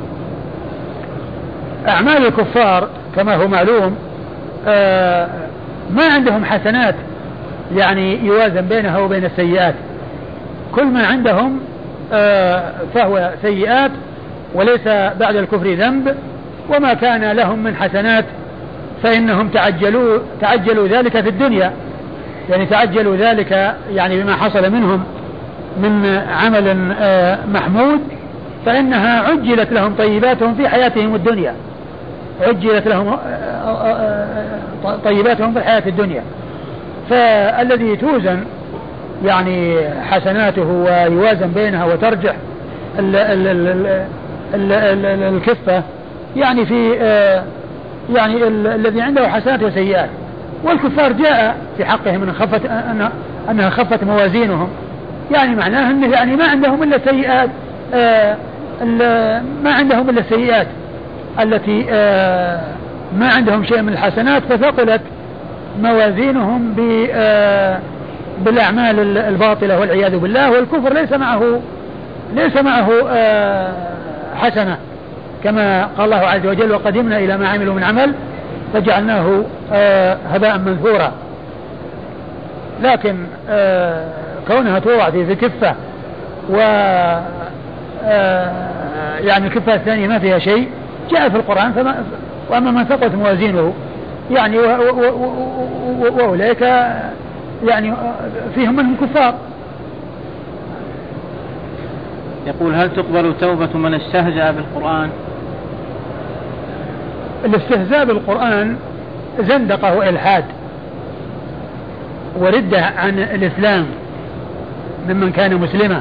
أعمال الكفار كما هو معلوم آه ما عندهم حسنات يعني يوازن بينها وبين السيئات، كل ما عندهم آه فهو سيئات وليس بعد الكفر ذنب، وما كان لهم من حسنات فإنهم تعجلوا تعجلوا ذلك في الدنيا، يعني تعجلوا ذلك يعني بما حصل منهم من عمل آه محمود، فإنها عجلت لهم طيباتهم في حياتهم الدنيا، عجلت لهم طيباتهم في الحياة الدنيا. فالذي توزن يعني حسناته ويوازن بينها وترجح ال ال ال ال ال الكفة يعني في يعني الذي عنده حسنات وسيئات، والكفار جاء في حقهم من خفت أنها خفت موازينهم، يعني معناه أنه يعني ما عندهم إلا سيئات، ما عندهم إلا السيئات التي ما عندهم شيء من الحسنات، فثقلت موازينهم بالأعمال الباطلة والعياذ بالله. والكفر ليس معه ليس معه حسنة، كما قال الله عز وجل وقدمنا إلى ما عملوا من عمل فجعلناه هباء منثورا. لكن كونها توضع في كفة و يعني الكفة الثانية ما فيها شيء جاء في القرآن، فما وأما من ثقلت موازينه يعني وأولئك يعني فيهم منهم كفار. يقول هل تقبل توبة من استهزأ بالقرآن؟ الاستهزاء بالقرآن زندقة وإلحاد وردة عن الإسلام ممن كان مسلما،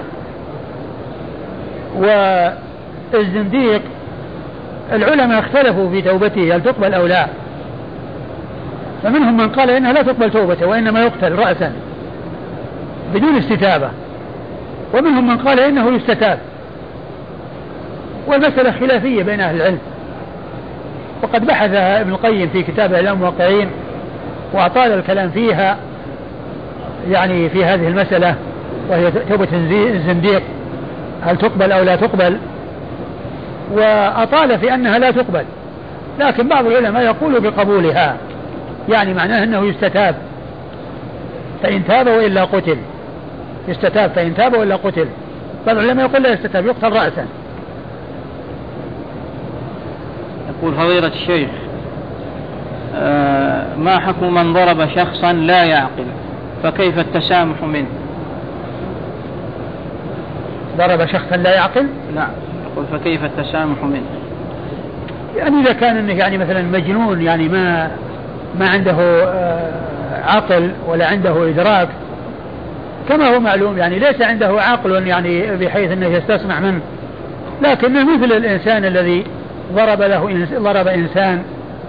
والزنديق العلماء اختلفوا في توبته هل تقبل أو لا، فمنهم من قال إنها لا تقبل توبته وإنما يقتل رأسا بدون استتابة، ومنهم من قال إنه يستتاب، والمسألة خلافية بين أهل العلم، وقد بحثها ابن القيم في كتابه إعلام الموقعين وأطال الكلام فيها يعني في هذه المسألة وهي توبة الزنديق هل تقبل أو لا تقبل، وأطال في أنها لا تقبل، لكن بعض العلماء يقول بقبولها، يعني معناه أنه يستتاب فإن تاب وإلا قتل، يستتاب فإن تاب وإلا قتل. بعض العلماء يقول لا يستتاب يقتل رأسا. يقول فضيلة الشيخ آه ما حكم من ضرب شخصا لا يعقل فكيف التسامح منه؟ ضرب شخصا لا يعقل؟ نعم. يقول فكيف التسامح منه؟ يعني إذا كان إنه يعني مثلا مجنون يعني ما ما عنده آه عقل ولا عنده إدراك كما هو معلوم، يعني ليس عنده عقل يعني بحيث أنه يستسمع منه، لكنه مثل الإنسان الذي ضرب له ضرب إنسان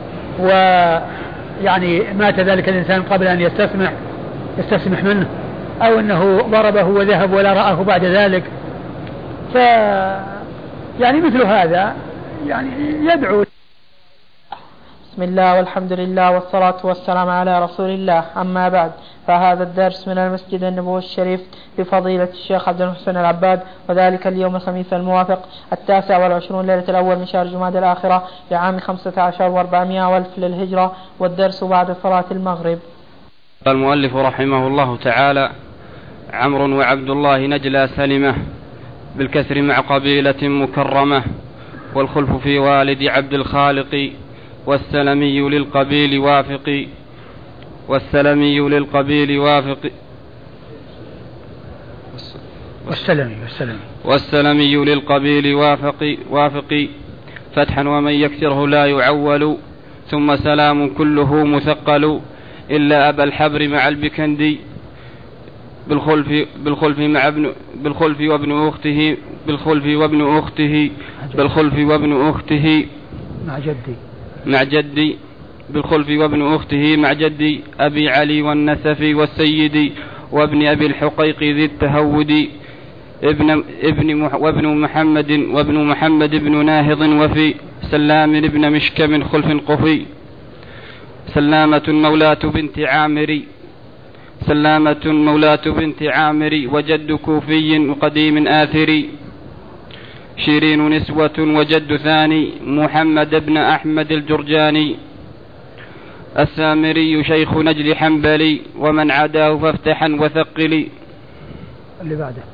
ويعني مات ذلك الإنسان قبل أن يستسمح يستسمح منه، أو أنه ضربه وذهب ولا رآه بعد ذلك، ف يعني مثل هذا يعني يدعو. بسم الله والحمد لله والصلاة والسلام على رسول الله، أما بعد، فهذا الدرس من المسجد النبوي الشريف بفضيلة الشيخ عبد المحسن العباد، وذلك اليوم الخميس الموافق التاسع والعشرون ليلة الأول من شهر جمادى الآخرة لعام خمسة عشر وأربعمائة والف للهجرة، والدرس بعد صلاة المغرب. قال المؤلف رحمه الله تعالى: عمرو وعبد الله نجلى سلمة بالكسر مع قبيلة مكرمة، والخلف في والد عبد الخالق، والسلمي للقبيل وافق والسلمي للقبيل وافق والسلمي والسلمي والسلمي للقبيل وافق وافق فتحا ومن يكسره لا يعول، ثم سلام كله مثقل إلا أبا الحبر مع البكندي بالخلف بالخلف مع ابن بالخلف وابن أخته بالخلف وابن أخته بالخلف وابن أخته مع جدي مع جدي بالخلف وابن أخته مع جدي أبي علي والنسفي والسيدي وابن أبي الحقيق ذي التهود ابن ابن وابن محمد وابن محمد ابن ناهض وفي سلام ابن مشكم خلف قفي سلامة مولاة بنت عامري سلامة مولاة بنت عامري وجد كوفي قديم آثري شيرين نسوة وجد ثاني محمد بن أحمد الجرجاني السامري شيخ نجل حنبلي ومن عداه فافتحا وثقلي. اللي بعده.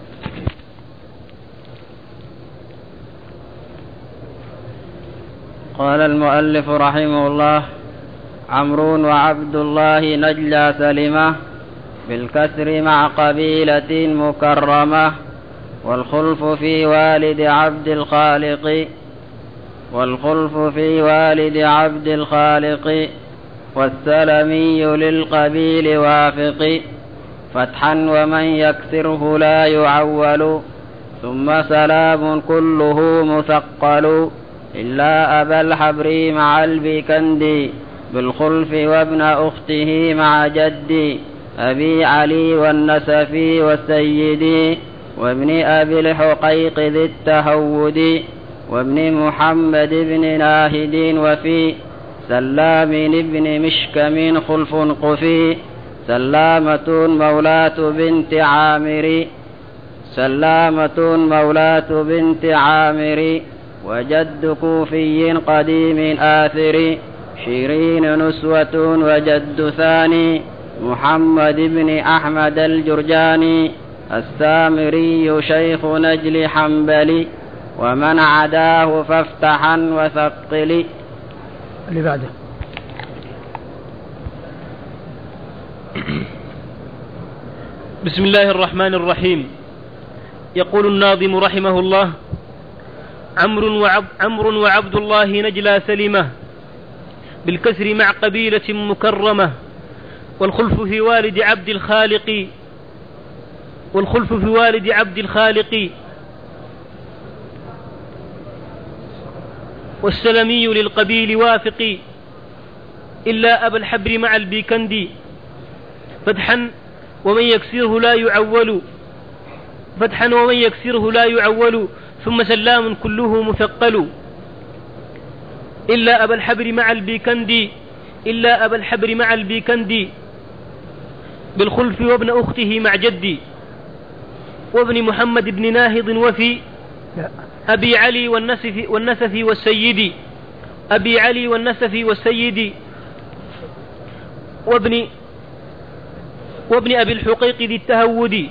قال المؤلف رحمه الله: عمرو وعبد الله نجلى سلمة بالكسر مع قبيلة مكرمة، والخلف في والد عبد الخالق والخلف في والد عبد الخالق والسلمي للقبيل وافق فتحا ومن يكسره لا يعول، ثم سلام كله مثقل إلا أبا الحبر مع البكندي بالخلف وابن أخته مع جدي أبي علي والنسفي والسيدي وابن أبي الحقيق ذي التهود وابن محمد بن ناهد وفي سلام بن مشكم خلف قفي سلامة مولاة بنت عامر سلامة مولاة بنت عامر وجد كوفي قديم آثر شيرين نسوة وجد ثاني محمد بن أحمد الجرجاني السامري شيخ نجل حنبلي ومن عداه فافتحا وثقلي. اللي بعده. بسم الله الرحمن الرحيم. يقول الناظم رحمه الله: عمرو وعب عمرو وعبد الله نجلى سلمة بالكسر مع قبيلة مكرمة، والخلف في والد عبد الخالق والخلف في والد عبد الخالق والسلمي للقبيل وافق إلا أبا الحبر مع البيكندي فتحا ومن يكسره لا يعول فتحا ومن يكسره لا يعول ثم سلام كله مثقل إلا أبا الحبر مع البيكندي إلا أبا الحبر مع البيكندي بالخلف وابن أخته مع جدي وابن محمد بن ناهض وفي أبي علي والنسف, والنسف والسيد أبي علي والنسف والسيد وابن وابن أبي الحقيق ذي التهود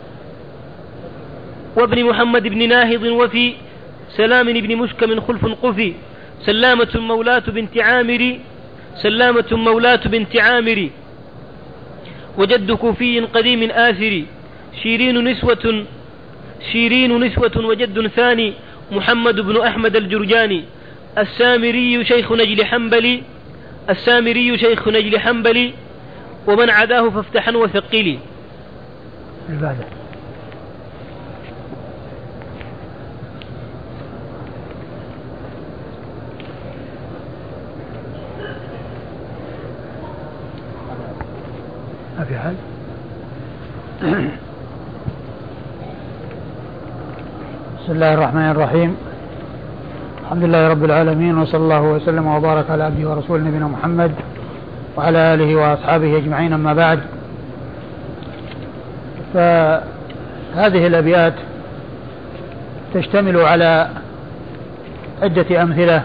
وابن محمد بن ناهض وفي سلام بن مشكم خلف قفي سلامة مولاة بنت عامر سلامة مولاة بنت عامر وجد كوفي قديم آثر شيرين نسوة شيرين نسوة وجد ثاني محمد بن أحمد الجرجاني السامري شيخ نجل حنبلي السامري شيخ نجل حنبلي ومن عداه فافتحا وثقلي. البعد ما في حال. بسم الله الرحمن الرحيم. الحمد لله رب العالمين، وصلى الله وسلم وبارك على عبده ورسوله نبينا محمد وعلى آله وأصحابه أجمعين. أما بعد، فهذه الأبيات تشتمل على عدة أمثلة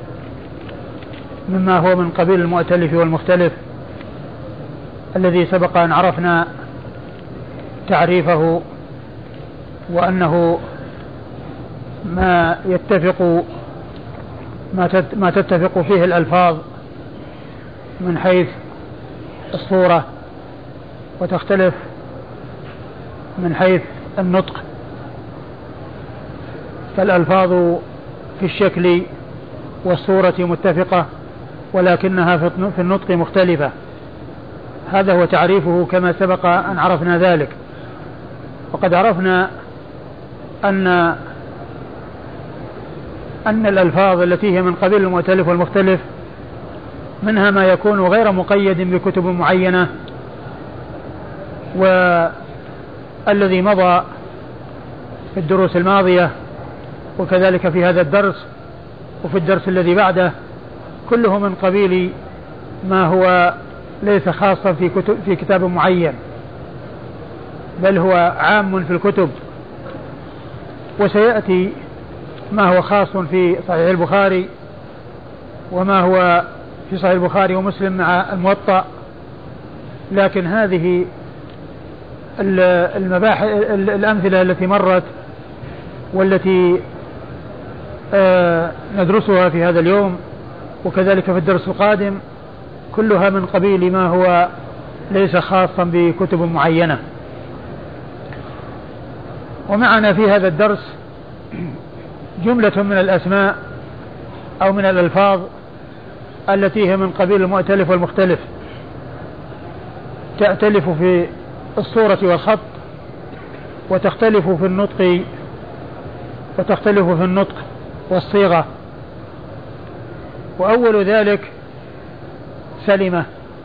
مما هو من قبيل المؤتلف والمختلف الذي سبق أن عرفنا تعريفه، وأنه ما يتفق ما تتفق فيه الألفاظ من حيث الصورة، وتختلف من حيث النطق، فالألفاظ في الشكل والصورة متفقة ولكنها في النطق مختلفة. هذا هو تعريفه كما سبق أن عرفنا ذلك. وقد عرفنا أن أن الألفاظ التي هي من قبيل المؤتلف والمختلف منها ما يكون غير مقيد بكتب معينة، والذي مضى في الدروس الماضية وكذلك في هذا الدرس وفي الدرس الذي بعده كله من قبيل ما هو ليس خاصا في كتب في كتاب معين، بل هو عام في الكتب. وسيأتي ما هو خاص في صحيح البخاري وما هو في صحيح البخاري ومسلم مع الموطأ، لكن هذه المباحث الأمثلة التي مرت والتي ندرسها في هذا اليوم وكذلك في الدرس القادم كلها من قبيل ما هو ليس خاصا بكتب معينة. ومعنا في هذا الدرس جملة من الأسماء أو من الألفاظ التي هي من قبيل المؤتلف والمختلف، تأتلف في الصورة والخط، وتختلف في النطق وتختلف في النطق والصيغة. وأول ذلك سلمة،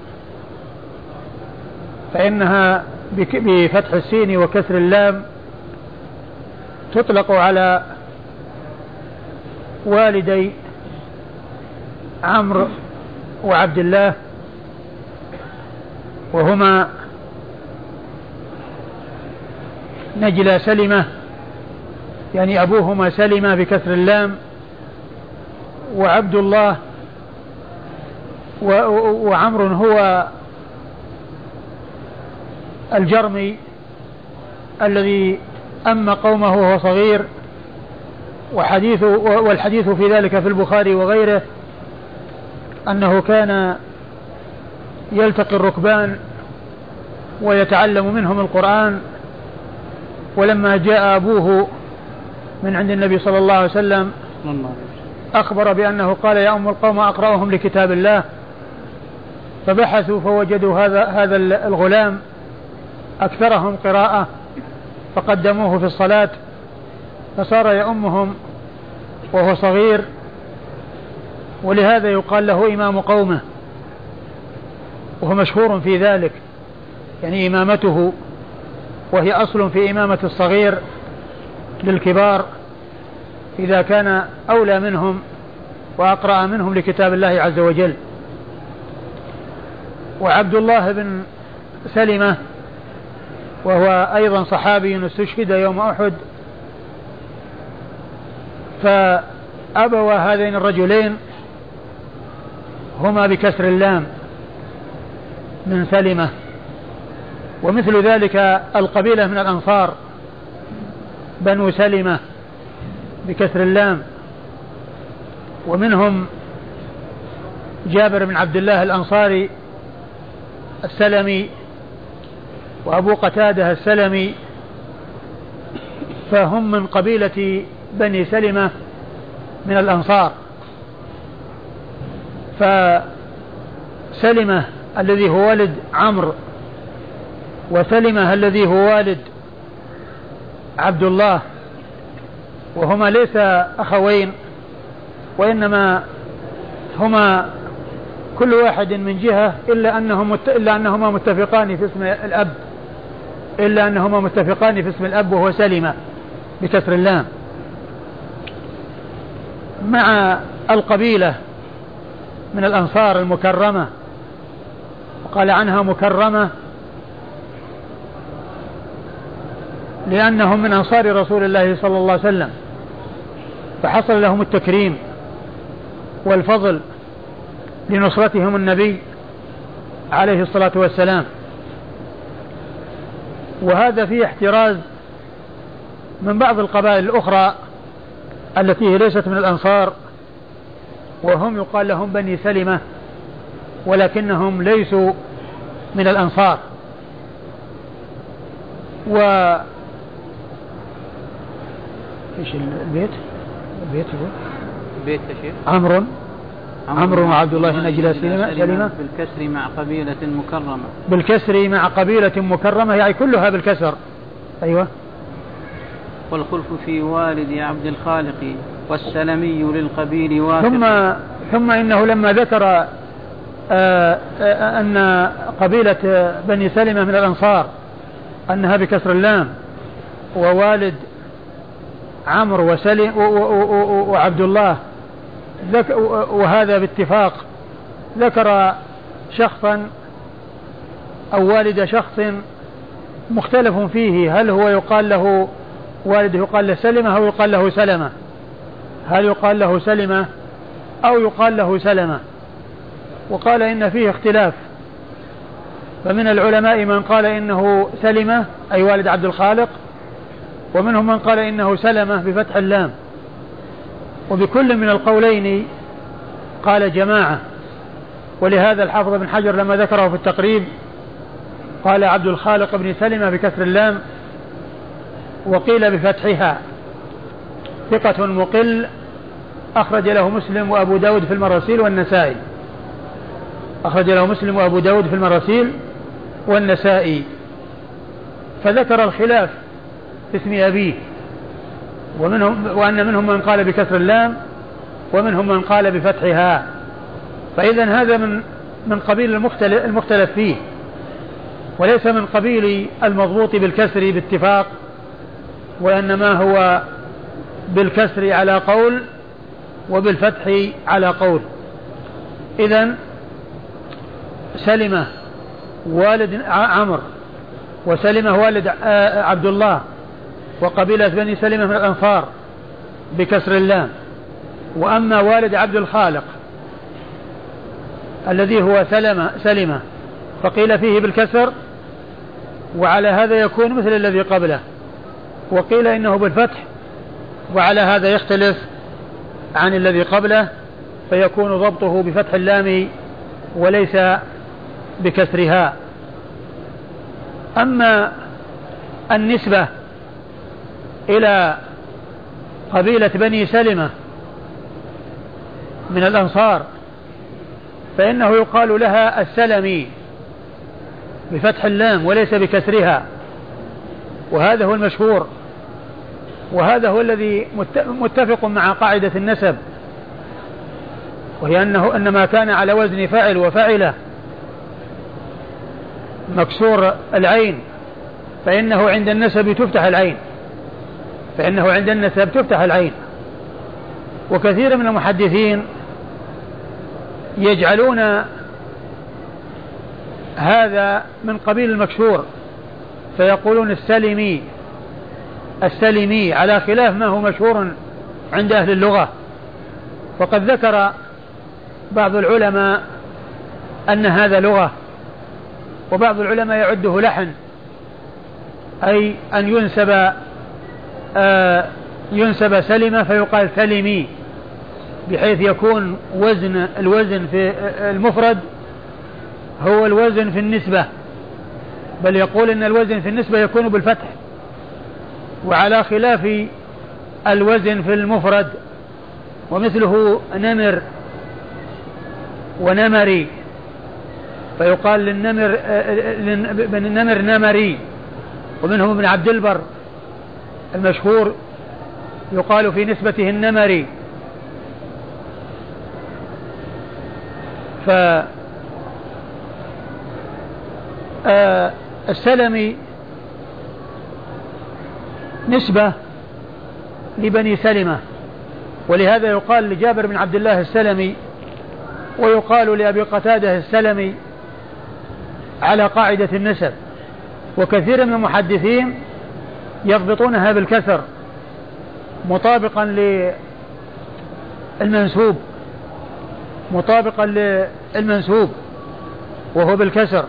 فإنها بفتح السين وكسر اللام تطلق على والدي عمرو وعبد الله، وهما نجلا سلمة، يعني أبوهما سلمة بكسر اللام، وعبد الله وعمرو هو الجرمي الذي أما قومه وهو صغير، وحديث والحديث في ذلك في البخاري وغيره أنه كان يلتقي الركبان ويتعلم منهم القرآن، ولما جاء أبوه من عند النبي صلى الله عليه وسلم أخبر بأنه قال يا أم القوم أقرأهم لكتاب الله، فبحثوا فوجدوا هذا هذا الغلام أكثرهم قراءة فقدموه في الصلاة، فصار يأمهم وهو صغير، ولهذا يقال له إمام قومه، وهو مشهور في ذلك، يعني إمامته، وهي أصل في إمامة الصغير للكبار إذا كان أولى منهم وأقرأ منهم لكتاب الله عز وجل. وعبد الله بن سلمة وهو أيضا صحابي استشهد يوم أحد. فأبوا هذين الرجلين هما بكسر اللام من سلمة. ومثل ذلك القبيلة من الأنصار بنو سلمة بكسر اللام، ومنهم جابر بن عبد الله الأنصاري السلمي وأبو قتادة السلمي، فهم من قبيلة بني سلمة من الأنصار. فسلمة الذي هو والد عمرو وسلمة الذي هو والد عبد الله، وهما ليس أخوين وإنما هما كل واحد من جهة، إلا أنهم إلا أنهما متفقان في اسم الأب إلا أنهما متفقان في اسم الأب وهو سلمة بكسر اللام. مع القبيلة من الأنصار المكرمة، وقال عنها مكرمة لأنهم من أنصار رسول الله صلى الله عليه وسلم، فحصل لهم التكريم والفضل لنصرتهم النبي عليه الصلاة والسلام. وهذا فيه احتراز من بعض القبائل الأخرى التي هي ليست من الأنصار، وهم يقال لهم بني سلمة ولكنهم ليسوا من الأنصار. و ايش البيت البيت هو بيت شيخ عمرو عمرو وعبد الله نجلى سلمة بالكسر مع قبيلة مكرمة بالكسر مع قبيلة مكرمة يعني كلها بالكسر. أيوة. والخلف في والد عبد الخالق والسلمي للقبيل واثق. ثم ثم إنه لما ذكر آآ آآ أن قبيلة بني سلمة من الأنصار أنها بكسر اللام، ووالد عمرو وسلم وعبد الله، وهذا باتفاق ذكر شخصا أو والد شخص مختلف فيه، هل هو يقال له والده يقال له سلمة أو يقال له سلمة، هل يقال له سلمة أو يقال له سلمة. وقال إن فيه اختلاف، فمن العلماء من قال إنه سلمة أي والد عبد الخالق، ومنهم من قال إنه سلمة بفتح اللام. وبكل من القولين قال جماعة، ولهذا الحافظ بن حجر لما ذكره في التقريب قال عبد الخالق بن سلمة بكسر اللام، وقيل بفتحها، ثقة مقل أخرج له مسلم وأبو داود في المراسيل والنسائي أخرج له مسلم وأبو داود في المراسيل والنسائي. فذكر الخلاف في اسم أبيه، ومنهم وأن منهم من قال بكسر اللام ومنهم من قال بفتحها. فإذا هذا من من قبيل المختلف, المختلف فيه، وليس من قبيل المضبوط بالكسر باتفاق، وإنما هو بالكسر على قول وبالفتح على قول. إذن سلمة والد عمرو وسلمة والد عبد الله وقبيلة بني سلمة من الأنصار بكسر اللام. وأما والد عبد الخالق الذي هو سلمة, سلمة فقيل فيه بالكسر، وعلى هذا يكون مثل الذي قبله، وقيل إنه بالفتح، وعلى هذا يختلف عن الذي قبله، فيكون ضبطه بفتح اللام وليس بكسرها. أما النسبة إلى قبيلة بني سلمة من الأنصار فإنه يقال لها السلمي بفتح اللام وليس بكسرها، وهذا هو المشهور، وهذا هو الذي متفق مع قاعدة النسب، وهي أنه أنما كان على وزن فاعل وفعله مكسور العين فإنه عند النسب تفتح العين فإنه عند النسب تفتح العين. وكثير من المحدثين يجعلون هذا من قبيل المكسور فيقولون السلمي السلمي على خلاف ما هو مشهور عند أهل اللغة. وقد ذكر بعض العلماء أن هذا لغة، وبعض العلماء يعده لحن، أي أن ينسب آه ينسب سلمة فيقال سلمي، بحيث يكون وزن الوزن في المفرد هو الوزن في النسبة، بل يقول إن الوزن في النسبة يكون بالفتح، وعلى خلاف الوزن في المفرد، ومثله نمر ونمري، فيقال للنمر بالنمر نمري. ومنهم ابن عبد البر المشهور يقال في نسبته النمري. فالسلمي نسبة لبني سلمة، ولهذا يقال لجابر بن عبد الله السلمي، ويقال لأبي قتادة السلمي على قاعدة النسب. وكثير من المحدثين يضبطونها بالكسر مطابقا للمنسوب مطابقا للمنسوب وهو بالكسر.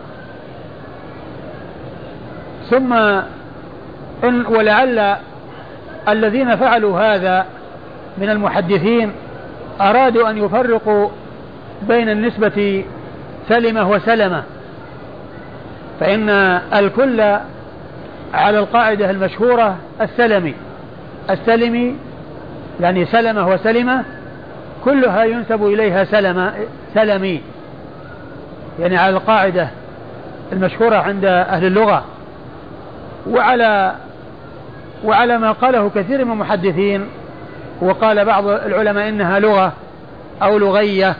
ثم إن ولعل الذين فعلوا هذا من المحدثين أرادوا أن يفرقوا بين النسبة سلمة وسلمة، فإن الكل على القاعدة المشهورة السلمي السلمي يعني سلمة وسلمة كلها ينسب إليها سلمة سلمي، يعني على القاعدة المشهورة عند أهل اللغة. وعلى وعلى ما قاله كثير من المحدثين، وقال بعض العلماء إنها لغة أو لغية،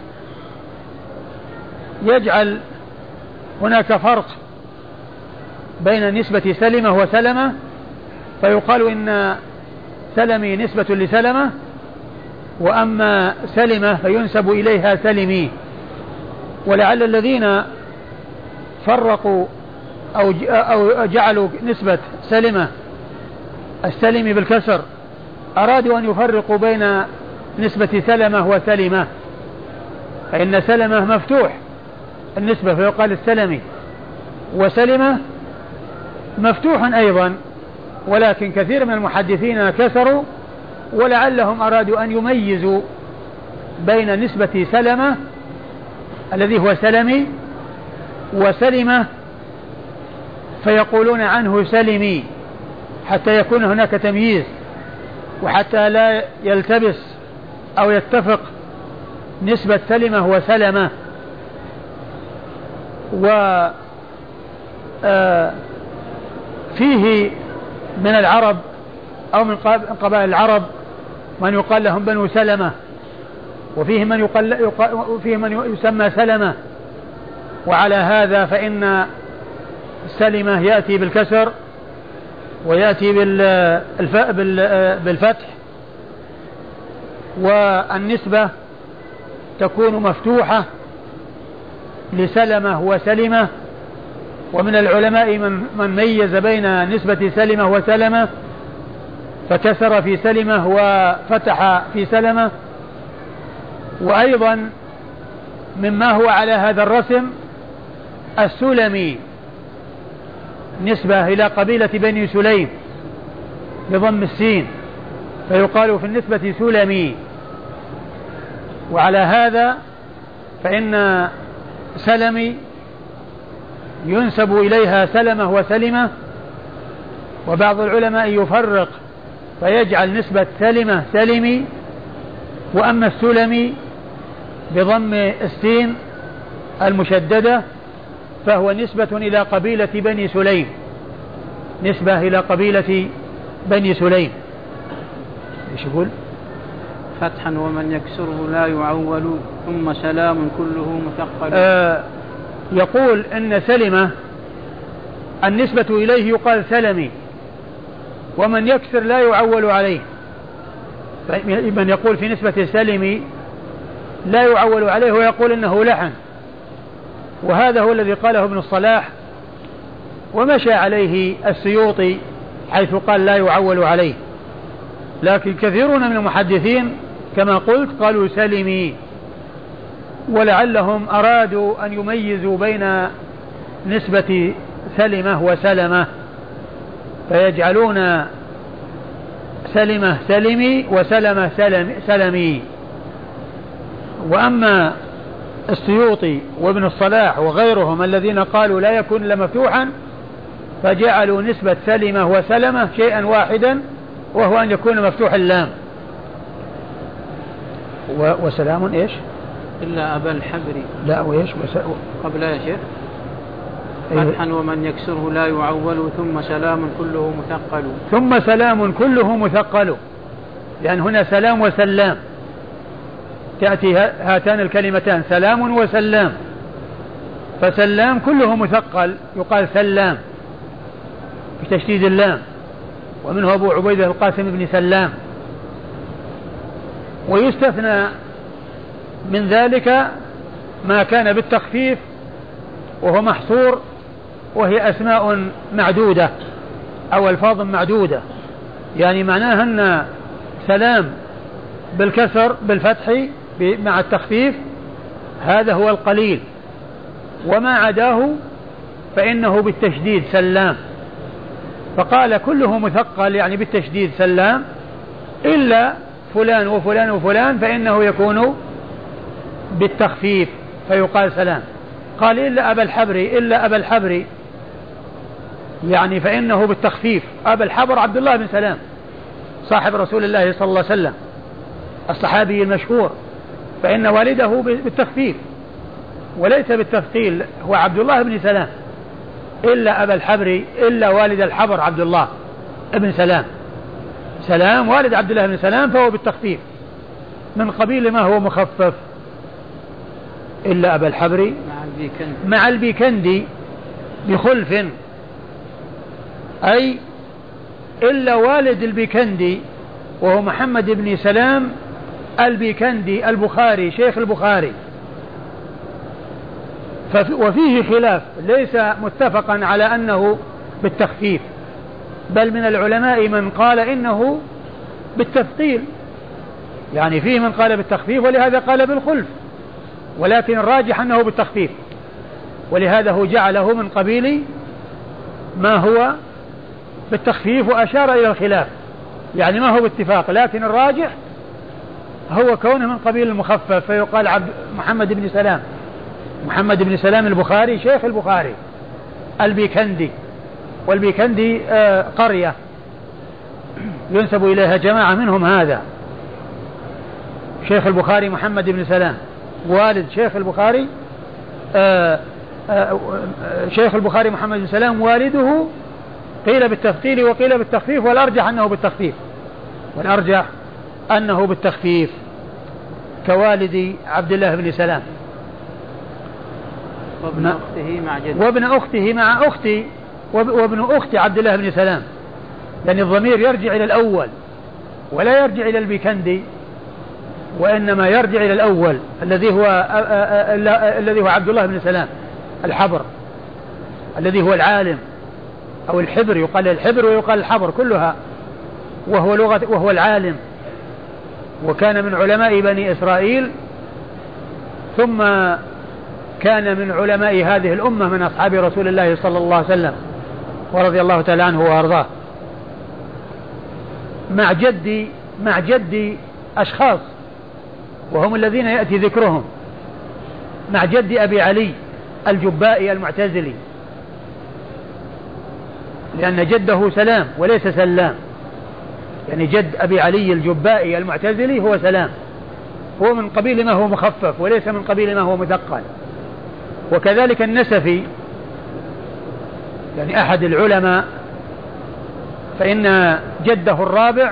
يجعل هناك فرق بين نسبة سلمة وسلمة، فيقال إن سلمي نسبة لسلمة، وأما سلمة فينسب إليها سلمي. ولعل الذين فرقوا أو أو جعلوا نسبة سلمة السلمي بالكسر أرادوا أن يفرقوا بين نسبة سلمة وسلمة، فإن سلمة مفتوح النسبة فيقال السلمي، وسلمة مفتوح أيضا، ولكن كثير من المحدثين كسروا، ولعلهم أرادوا أن يميزوا بين نسبة سلمة الذي هو سلمي وسلمة فيقولون عنه سلمي، حتى يكون هناك تمييز، وحتى لا يلتبس أو يتفق نسبة سلمة وسلمة. وفيه من العرب أو من قبائل العرب من يقال لهم بنو سلمة، وفيه من يقال وفيه من يسمى سلمة. وعلى هذا فإن سلمة يأتي بالكسر ويأتي بالفتح، والنسبة تكون مفتوحة لسلمة وسلمة. ومن العلماء من, من ميز بين نسبة سلمة وسلمة فكسر في سلمة وفتح في سلمة. وأيضا مما هو على هذا الرسم السلمي نسبة إلى قبيلة بني سليم بضم السين، فيقال في النسبة سلمي. وعلى هذا فإن سلمي ينسب إليها سلمة وسلمة. وبعض العلماء يفرق فيجعل نسبة سلمة سلمي، وأما السلمي بضم السين المشددة فهو نسبة إلى قبيلة بني سليم، نسبة إلى قبيلة بني سليم. ايش يقول؟ فتحا ومن يكسره لا يعول ثم سلام كله مثقل. آه يقول إن سلمة النسبة إليه يقال سلمي، ومن يكسر لا يعول عليه. من يقول في نسبة سلمي لا يعول عليه ويقول إنه لحن، وهذا هو الذي قاله ابن الصلاح ومشى عليه السيوطي حيث قال لا يعول عليه، لكن كثيرون من المحدثين كما قلت قالوا سلمي، ولعلهم أرادوا أن يميزوا بين نسبة سلمة وسلمة فيجعلون سلمة سلمي وسلمة سلم سلمي. وأما السيوطي وابن الصلاح وغيرهم الذين قالوا لا يكون إلا مفتوحا فجعلوا نسبة سلمة وسلمة شيئا واحدا وهو أن يكون مفتوح اللام. وسلام إيش إلا أبا الحبر لا وإيش وس... قبل يا شيخ فتحا ومن يكسره لا يعول ثم سلام كله مثقل ثم سلام كله مثقل، لأن هنا سلام وسلام تأتي هاتان الكلمتان سلام وسلام، فسلام كله مثقل يقال سلام بتشديد اللام، ومنه أبو عبيدة القاسم بن سلام. ويستثنى من ذلك ما كان بالتخفيف وهو محصور، وهي أسماء معدودة أو ألفاظ معدودة، يعني معناها أن سلام بالكسر بالفتح مع التخفيف هذا هو القليل، وما عداه فإنه بالتشديد سلام، فقال كله مثقل يعني بالتشديد سلام إلا فلان وفلان وفلان فإنه يكون بالتخفيف فيقال سلام. قال إلا أبا الحبر إلا أبا الحبر يعني فإنه بالتخفيف. أبا الحبر عبد الله بن سلام صاحب رسول الله صلى الله عليه وسلم الصحابي المشهور، فإن والده بالتخفيف وليس بالتثقيل هو عبد الله بن سلام. إلا أبا الحبر إلا والد الحبر عبد الله ابن سلام سلام والد عبد الله بن سلام فهو بالتخفيف من قبيل ما هو مخفف. إلا أبا الحبر مع البيكندي بخلف، أي إلا والد البيكندي وهو محمد بن سلام البيكندي البخاري شيخ البخاري. وفيه خلاف ليس متفقا على أنه بالتخفيف، بل من العلماء من قال إنه بالتثقيل، يعني فيه من قال بالتخفيف ولهذا قال بالخلف، ولكن الراجح أنه بالتخفيف، ولهذا هو جعله من قبيل ما هو بالتخفيف وأشار إلى الخلاف، يعني ما هو باتفاق، لكن الراجح هو كونه من قبيل المخفف فيقال عبد محمد بن سلام محمد بن سلام البخاري شيخ البخاري البيكندي. والبيكندي آه قرية ينسب إليها جماعة منهم هذا شيخ البخاري محمد بن سلام والد شيخ البخاري آه آه شيخ البخاري محمد بن سلام والده قيل بالتثقيل وقيل بالتخفيف، والأرجح أنه بالتخفيف والأرجح أنه بالتخفيف كوالد عبد الله بن سلام. وابن أخته مع جده وابن أخته مع أختي وابن أخت عبد الله بن سلام، يعني الضمير يرجع إلى الأول ولا يرجع إلى البيكندي، وإنما يرجع إلى الأول الذي هو الذي هو عبد الله بن سلام الحبر الذي هو العالم أو الحبر، يقال الحبر ويقال الحبر كلها، وهو لغة وهو العالم، وكان من علماء بني إسرائيل، ثم كان من علماء هذه الأمة من أصحاب رسول الله صلى الله عليه وسلم ورضي الله تعالى عنه وأرضاه. مع جدي مع جدي أشخاص وهم الذين يأتي ذكرهم، مع جد أبي علي الجبائي المعتزلي، لأن جده سلام وليس سلام، يعني جد أبي علي الجبائي المعتزلي هو سلام، هو من قبيل ما هو مخفف وليس من قبيل ما هو مثقل. وكذلك النسفي يعني أحد العلماء، فإن جده الرابع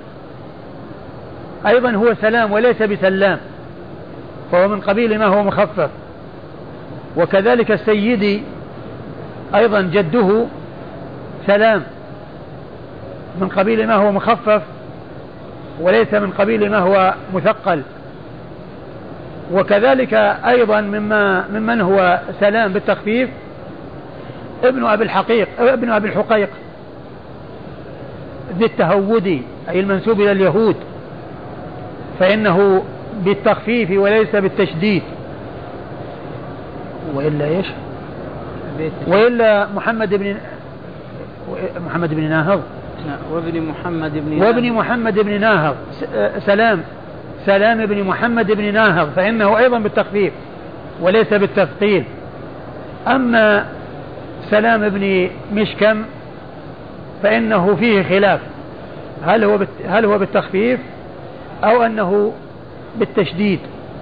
أيضا هو سلام وليس بسلام، فهو من قبيل ما هو مخفف. وكذلك السيدي أيضا جده سلام من قبيل ما هو مخفف وليس من قبيل ما هو مثقل. وكذلك أيضا مما ممن هو سلام بالتخفيف ابن أبي الحقيق ابن أبي الحقيق ذي التهودي أي المنسوب إلى اليهود، فإنه بالتخفيف وليس بالتشديد. وإلا إيش؟ وإلا محمد بن محمد بن ناهض وابن محمد بن وابن محمد بن ناهض سلام سلام بن محمد بن ناهض، فإنه أيضا بالتخفيف وليس بالتثقيل. أما سلام بن مشكم فإنه فيه خلاف، هل هو هل هو بالتخفيف أو أنه بالتشديد.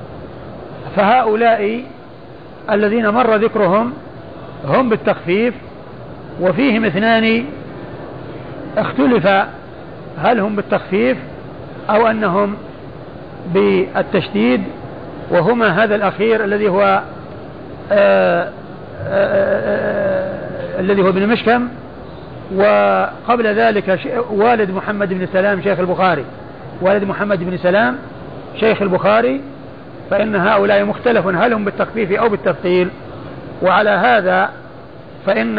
فهؤلاء الذين مر ذكرهم هم بالتخفيف، وفيهم اثنان اختلف هل هم بالتخفيف أو أنهم بالتشديد، وهما هذا الأخير الذي هو آآ آآ الذي هو ابن مشكم، وقبل ذلك والد محمد بن سلام شيخ البخاري، والد محمد بن سلام شيخ البخاري، فإن هؤلاء مختلف هل هم بالتخفيف أو بالتثقيل. وعلى هذا فإن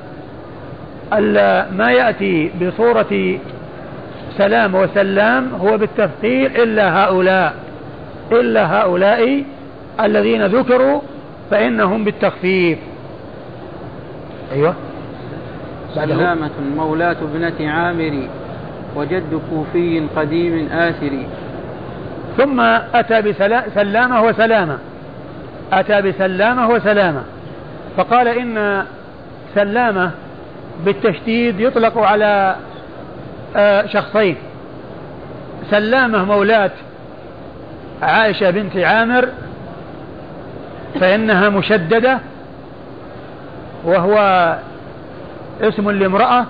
ما يأتي بصورة سلام وسلام هو بالتثقيل إلا هؤلاء إلا هؤلاء الذين ذكروا فإنهم بالتخفيف. أيوة. سلامة مولاة ابنة عامر وجد كوفي قديم آثر. ثم أتى بسلامة وسلامة أتى بسلامة وسلامة فقال إن سلامة بالتشديد يطلق على شخصين، سلامة مولاة عائشة بنت عامر فإنها مشددة وهو اسم لامرأة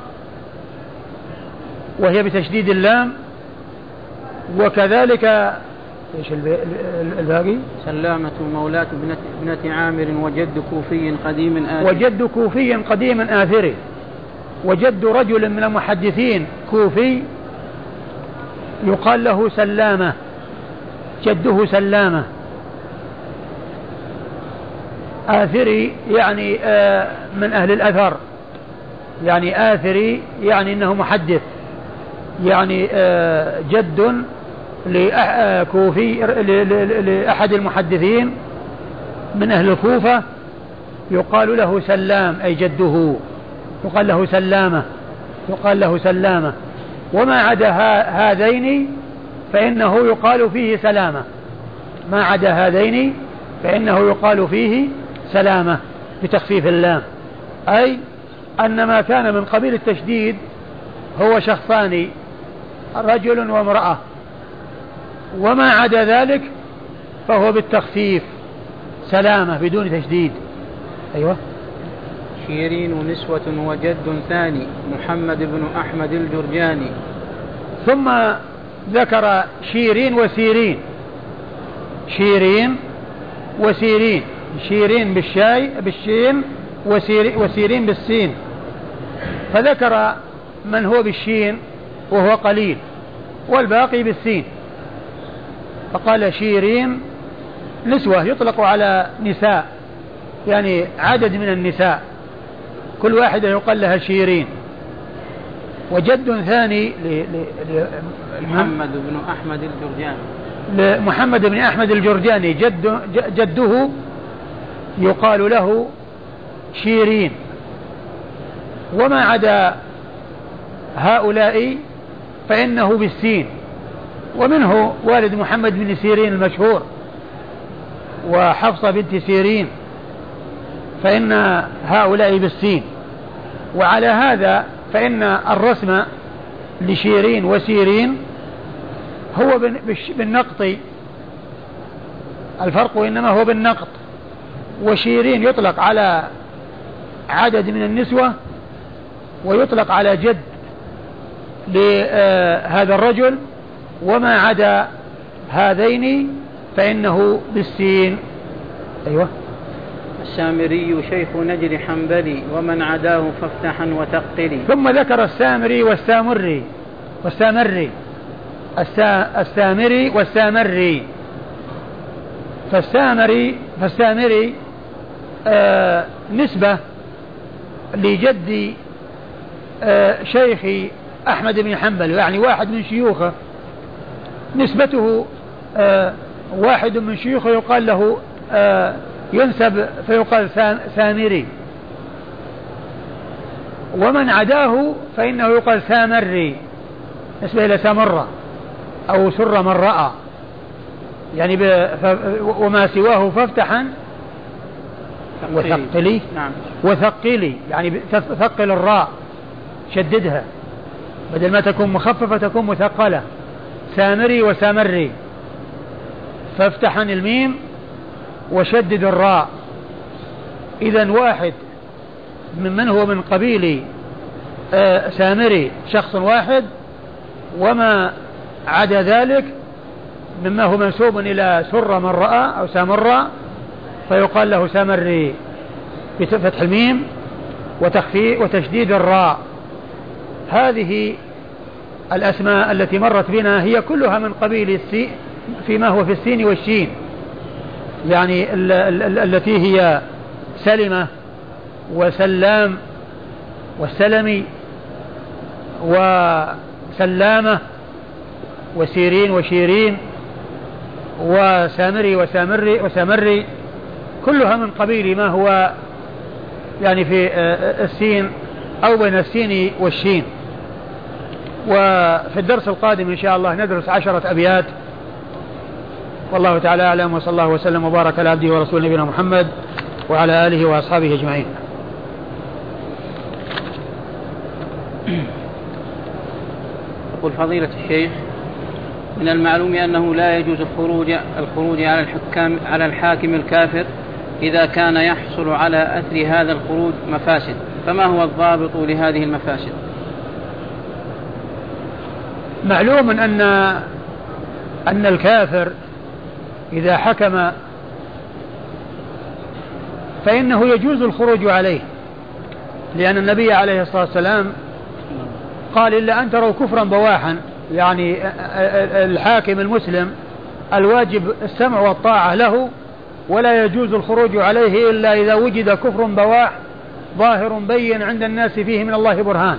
وهي بتشديد اللام، وكذلك ايش الباقي؟ سلامة مولاة ابنة عامر وجد كوفي قديم آثر. وجد كوفي قديم آثر، وجد رجل من المحدثين كوفي يقال له سلامة، جده سلامة آثري يعني آه من أهل الأثر، يعني آثري يعني إنه محدث، يعني آه جد لكوفي لأحد المحدثين من أهل الكوفة يقال له سلام أي جده، يقال له سلامة يقال له سلامة. وما عدا هذين فإنه يقال فيه سلامة، ما عدا هذين فإنه يقال فيه سلامة بتخفيف اللام، أي أن ما كان من قبيل التشديد هو شخصان رجل وامرأة، وما عدا ذلك فهو بالتخفيف سلامة بدون تشديد. أيوة. شيرين ونسوة وجد ثاني محمد بن أحمد الجرجاني. ثم ذكر شيرين وسيرين، شيرين وسيرين، شيرين بالشاي بالشين وسيرين, وسيرين بالسين، فذكر من هو بالشين وهو قليل والباقي بالسين، فقال شيرين نسوة يطلق على نساء، يعني عدد من النساء كل واحدة يقال لها شيرين. وجد ثاني محمد بن أحمد الجرجاني، لمحمد بن أحمد الجرجاني جد جده يقال له شيرين. وما عدا هؤلاء فإنه بالسين، ومنه والد محمد بن سيرين المشهور وحفصة بنت سيرين، فإن هؤلاء بالسين. وعلى هذا فإن الرسم لشيرين وسيرين هو بالنقط، الفرق إنما هو بالنقط، وشيرين يطلق على عدد من النسوة ويطلق على جد لهذا الرجل، وما عدا هذين فإنه بالسين. أيوة. السامري شيخ نجر حنبلي ومن عداه فافتحا وتقلي. ثم ذكر السامري والسامري والسامري السامري والسامري، فالسامري فالسامري آه نسبة لجد آه شيخ أحمد بن حنبل، يعني واحد من شيوخه، نسبته آه واحد من شيوخه يقال له آه ينسب فيقال سامري، ومن عداه فإنه يقال سامري، نسبة إلى سامرة أو سر من رأى، يعني وما سواه فافتحا وثقلي نعم. وثقلي يعني ثقل الراء، شددها بدل ما تكون مخففة تكون مثقلة، سامري وسامري، فافتحا الميم وشدد الراء. إذن واحد ممن هو من قبيل آه سامري شخص واحد، وما عدا ذلك مما هو منسوب إلى سر من رأى أو سامرة فيقال له سامري بفتح الميم وتخفيف وتشديد الراء. هذه الأسماء التي مرت بنا هي كلها من قبيل السين فيما هو في السين والشين، يعني ال ال ال التي هي سلمة وسلام والسلمي وسلامة وسيرين وشيرين وسامري وسامري وسامري، كلها من قبيل ما هو يعني في السين أو بين السين والشين. وفي الدرس القادم إن شاء الله ندرس عشرة أبيات، والله تعالى أعلم، وصلى الله وسلم وبارك على عبده ورسوله نبينا محمد وعلى آله وأصحابه أجمعين. يقول فضيلة الشيخ: من المعلوم أنه لا يجوز الخروج الخروج على الحكام على الحاكم الكافر إذا كان يحصل على أثر هذا الخروج مفاسد، فما هو الضابط لهذه المفاسد؟ معلوم أن أن الكافر إذا حكم فإنه يجوز الخروج عليه، لأن النبي عليه الصلاة والسلام قال: إلا أن تروا كفرا بواحا، يعني الحاكم المسلم الواجب السمع والطاعة له، ولا يجوز الخروج عليه إلا إذا وجد كفر بواح ظاهر بين عند الناس فيه من الله برهان.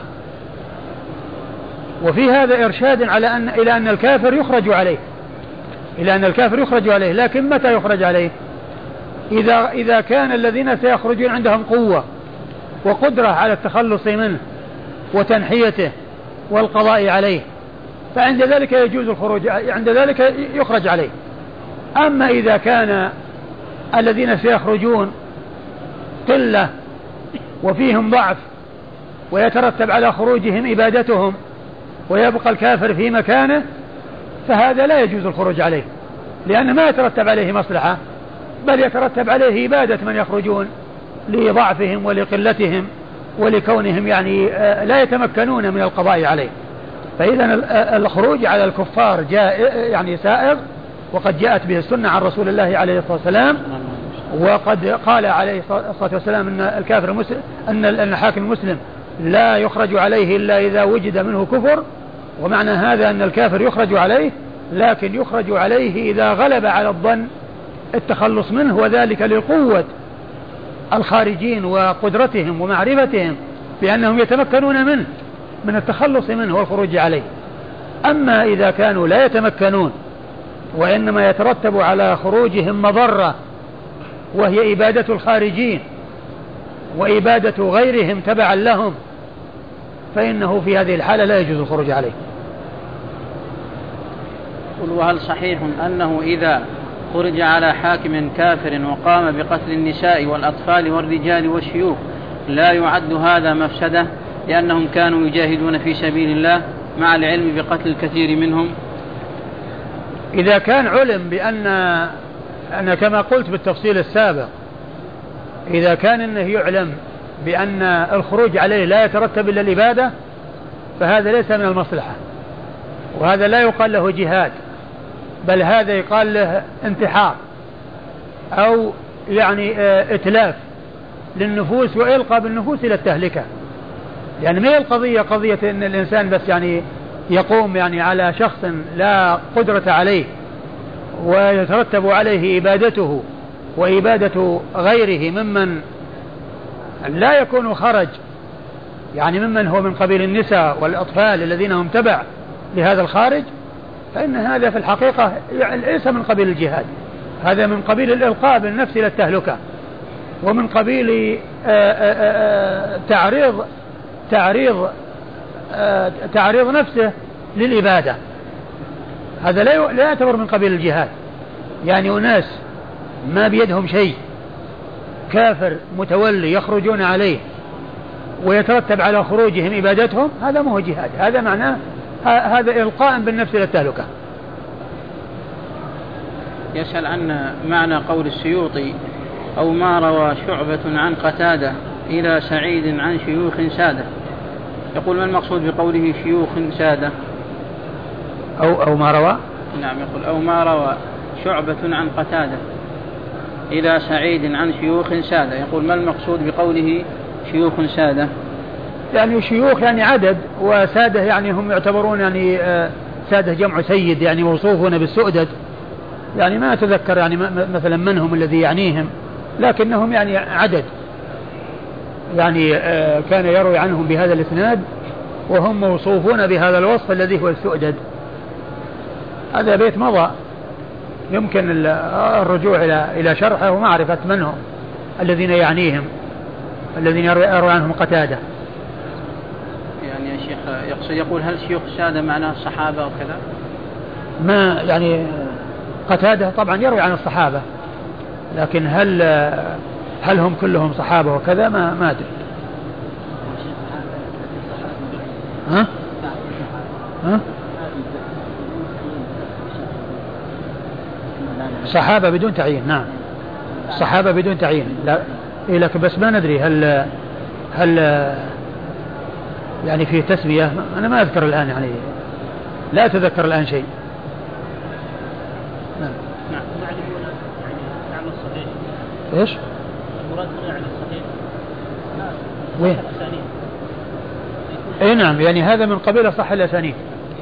وفي هذا إرشاد على أن إلى أن الكافر يخرج عليه إلى أن الكافر يخرج عليه لكن متى يخرج عليه؟ إذا إذا كان الذين سيخرجون عندهم قوة وقدرة على التخلص منه وتنحيته والقضاء عليه، فعند ذلك يجوز الخروج، عند ذلك يخرج عليه. أما إذا كان الذين سيخرجون قلة وفيهم ضعف ويترتب على خروجهم إبادتهم ويبقى الكافر في مكانه، فهذا لا يجوز الخروج عليه، لأن ما يترتب عليه مصلحة، بل يترتب عليه إبادة من يخرجون لضعفهم ولقلتهم ولكونهم يعني لا يتمكنون من القضاء عليه. فإذا الخروج على الكفار جاء يعني سائغ، وقد جاءت به السنة عن رسول الله عليه الصلاة والسلام، وقد قال عليه الصلاة والسلام أن الكافر المسلم أن الحاكم المسلم لا يخرج عليه إلا إذا وجد منه كفر. ومعنى هذا أن الكافر يخرج عليه، لكن يخرج عليه إذا غلب على الظن التخلص منه، وذلك لقوة الخارجين وقدرتهم ومعرفتهم بأنهم يتمكنون منه من التخلص منه والخروج عليه. أما إذا كانوا لا يتمكنون وإنما يترتب على خروجهم مضرة وهي إبادة الخارجين وإبادة غيرهم تبعا لهم، فإنه في هذه الحالة لا يجوز الخروج عليه. وهل صحيح أنه إذا خرج على حاكم كافر وقام بقتل النساء والأطفال والرجال والشيوخ لا يعد هذا مفسدة لأنهم كانوا يجاهدون في سبيل الله مع العلم بقتل الكثير منهم؟ إذا كان علم بأن أنا كما قلت بالتفصيل السابق، إذا كان أنه يعلم بأن الخروج عليه لا يترتب إلا الإبادة، فهذا ليس من المصلحة، وهذا لا يقال له جهاد، بل هذا يقال له انتحار أو يعني إتلاف للنفوس وإلقى بالنفوس إلى التهلكة. يعني ما هي القضية قضية أن الإنسان بس يعني يقوم يعني على شخص لا قدرة عليه ويترتب عليه إبادته وإبادة غيره ممن لا يكون خرج، يعني ممن هو من قبيل النساء والأطفال الذين هم تبع لهذا الخارج، فإن هذا في الحقيقة ليس من قبيل الجهاد، هذا من قبيل الإلقاء بالنفس إلى التهلكة، ومن قبيل تعريض تعريض تعريض نفسه للإبادة. هذا لا لا يعتبر من قبيل الجهاد. يعني أناس ما بيدهم شيء، كافر متولي يخرجون عليه ويترتب على خروجهم إبادتهم، هذا ما هو جهاد، هذا معناه هذا إلقاء بالنفس إلى التهلكة. يسأل عن معنى قول السيوطي أو ما روى شعبة عن قتادة إلى سعيد عن شيوخ سادة، يقول ما المقصود بقوله شيوخ سادة؟ أو, أو ما روى نعم يقول أو ما روى شعبة عن قتادة إلى سعيد عن شيوخ سادة، يقول ما المقصود بقوله شيوخ سادة؟ يعني شيوخ يعني عدد، وسادة يعني هم يعتبرون يعني سادة جمع سيد، يعني موصوفون بالسؤدد، يعني ما أتذكر يعني مثلا من هم الذي يعنيهم، لكنهم يعني عدد، يعني كان يروي عنهم بهذا الإسناد وهم موصوفون بهذا الوصف الذي هو السؤدد. هذا بيت مضى يمكن الرجوع إلى إلى شرحه ومعرفة من هم الذين يعنيهم الذين يروي عنهم قتادة. يعني يا شيخ يقصد يقول هل شيوخ السادة معناه الصحابة أو كذا؟ ما يعني قتادة طبعا يروي عن الصحابة، لكن هل هل هم كلهم صحابة وكذا ما ما أدري. ها؟ ها؟ صحابة بدون تعيين، نعم صحابة بدون تعيين، لا إيه، لكن بس ما ندري هل هل يعني في تسمية، أنا ما أذكر الآن، يعني لا أتذكر الآن شيء. نعم نعم يعني الصحيح إيش؟ المراد يعني الصحيح وين؟ إيه نعم، يعني هذا من قبيل صح الأسانيد،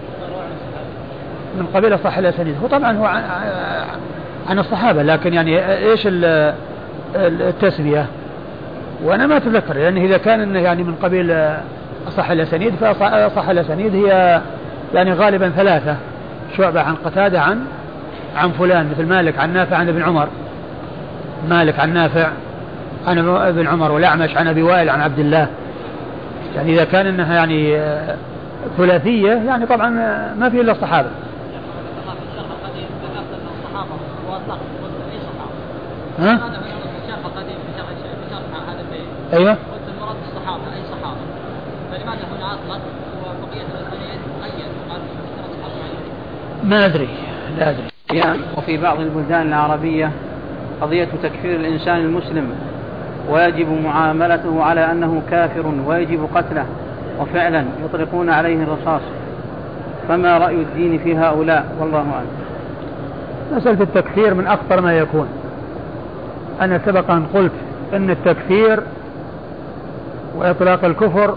من قبيل صح الأسانيد، هو طبعا هو عن الصحابة، لكن يعني إيش التسمية وأنا ما أتذكر، لأن يعني إذا كان إنه يعني من قبيل صح الأسانيد فصح الأسانيد هي يعني غالبا ثلاثة، شعبة عن قتادة عن عن فلان، مثل مالك عن نافع عن ابن عمر، مالك عن نافع عن ابن عمر، والأعمش عن أبي وائل عن عبد الله. يعني إذا كان إنها يعني ثلاثية يعني طبعا ما في إلا الصحابة. ها؟ أيوة. قلت المراد الصحابة أي صحابة، فلماذا هنا أطلق وبقية الأسانيد مقيد وقال ما أدري لا أدري. يعني وفي بعض البلدان العربية قضية تكفير الإنسان المسلم ويجب معاملته على أنه كافر ويجب قتله، وفعلا يطلقون عليه الرصاص، فما رأي الدين في هؤلاء والله أعلم؟ مسألة التكفير من أخطر ما يكون. أنا سبقا قلت أن التكفير وإطلاق الكفر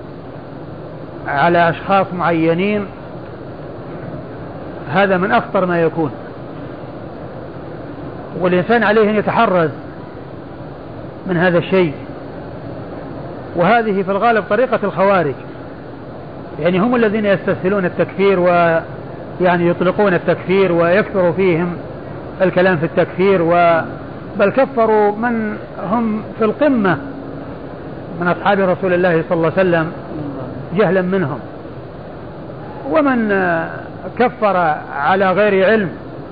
على أشخاص معينين هذا من أخطر ما يكون، والإنسان عليه أن يتحرز من هذا الشيء. وهذه في الغالب طريقة الخوارج، يعني هم الذين يستسهلون التكفير ويعني يطلقون التكفير ويكثر فيهم الكلام في التكفير، و بل كفروا من هم في القمة من أصحاب رسول الله صلى الله عليه وسلم جهلا منهم، ومن كفر على غير علم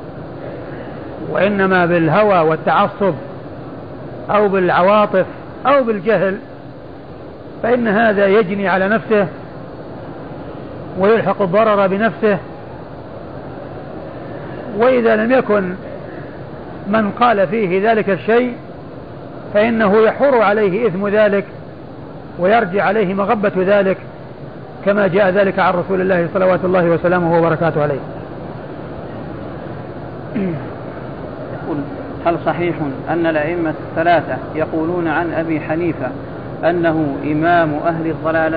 وإنما بالهوى والتعصب أو بالعواطف أو بالجهل، فإن هذا يجني على نفسه ويلحق الضرر بنفسه. وإذا لم يكن من قال فيه ذلك الشيء فإنه يحور عليه إثم ذلك ويرجع عليه مغبة ذلك، كما جاء ذلك عن رسول الله صلوات الله وسلامه وبركاته عليه. يقول هل صحيح أن الأئمة الثلاثة يقولون عن أبي حنيفة أنه إمام أهل الضلالة؟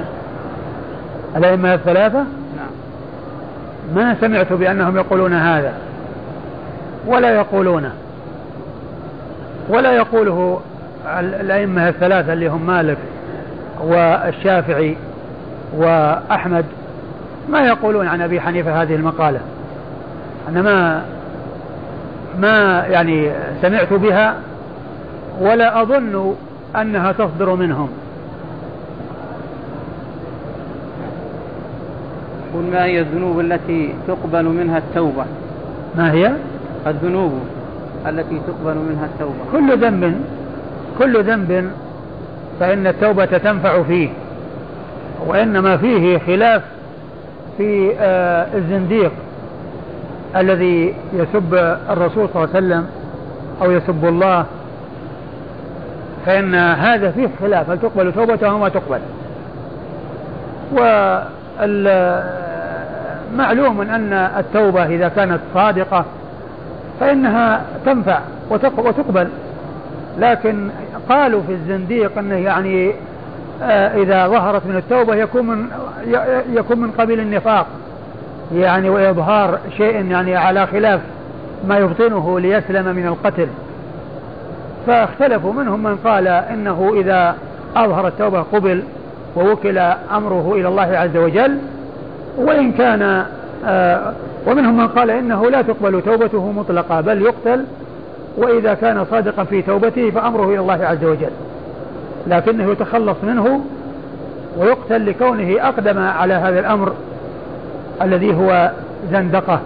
الأئمة الثلاثة؟ نعم. ما سمعت بأنهم يقولون هذا، ولا يقولونه ولا يقوله الأئمة الثلاثة اللي هم مالك والشافعي وأحمد، ما يقولون عن أبي حنيفة هذه المقالة. أنا ما ما يعني سمعت بها ولا أظن أنها تصدر منهم. قل ما هي الذنوب التي تقبل منها التوبة؟ ما هي الذنوب التي تقبل منها التوبة؟ كل ذنب كل ذنب فإن التوبة تنفع فيه، وإنما فيه خلاف في آه الزنديق الذي يسب الرسول صلى الله عليه وسلم أو يسب الله، فإن هذا فيه خلاف هل تقبل توبته أو ما تقبل. ومعلوم أن التوبة إذا كانت صادقة فإنها تنفع وتقبل، لكن قالوا في الزنديق أنه يعني إذا ظهرت من التوبة يكون من يكون من قبيل النفاق، يعني وإظهار شيء يعني على خلاف ما يبطنه ليسلم من القتل. فاختلفوا، منهم من قال إنه إذا أظهر التوبة قبل ووكل أمره إلى الله عز وجل، وإن كان آه ومنهم من قال إنه لا تقبل توبته مطلقة بل يقتل، وإذا كان صادقا في توبته فأمره إلى الله عز وجل، لكنه يتخلص منه ويقتل لكونه أقدم على هذا الأمر الذي هو زندقة.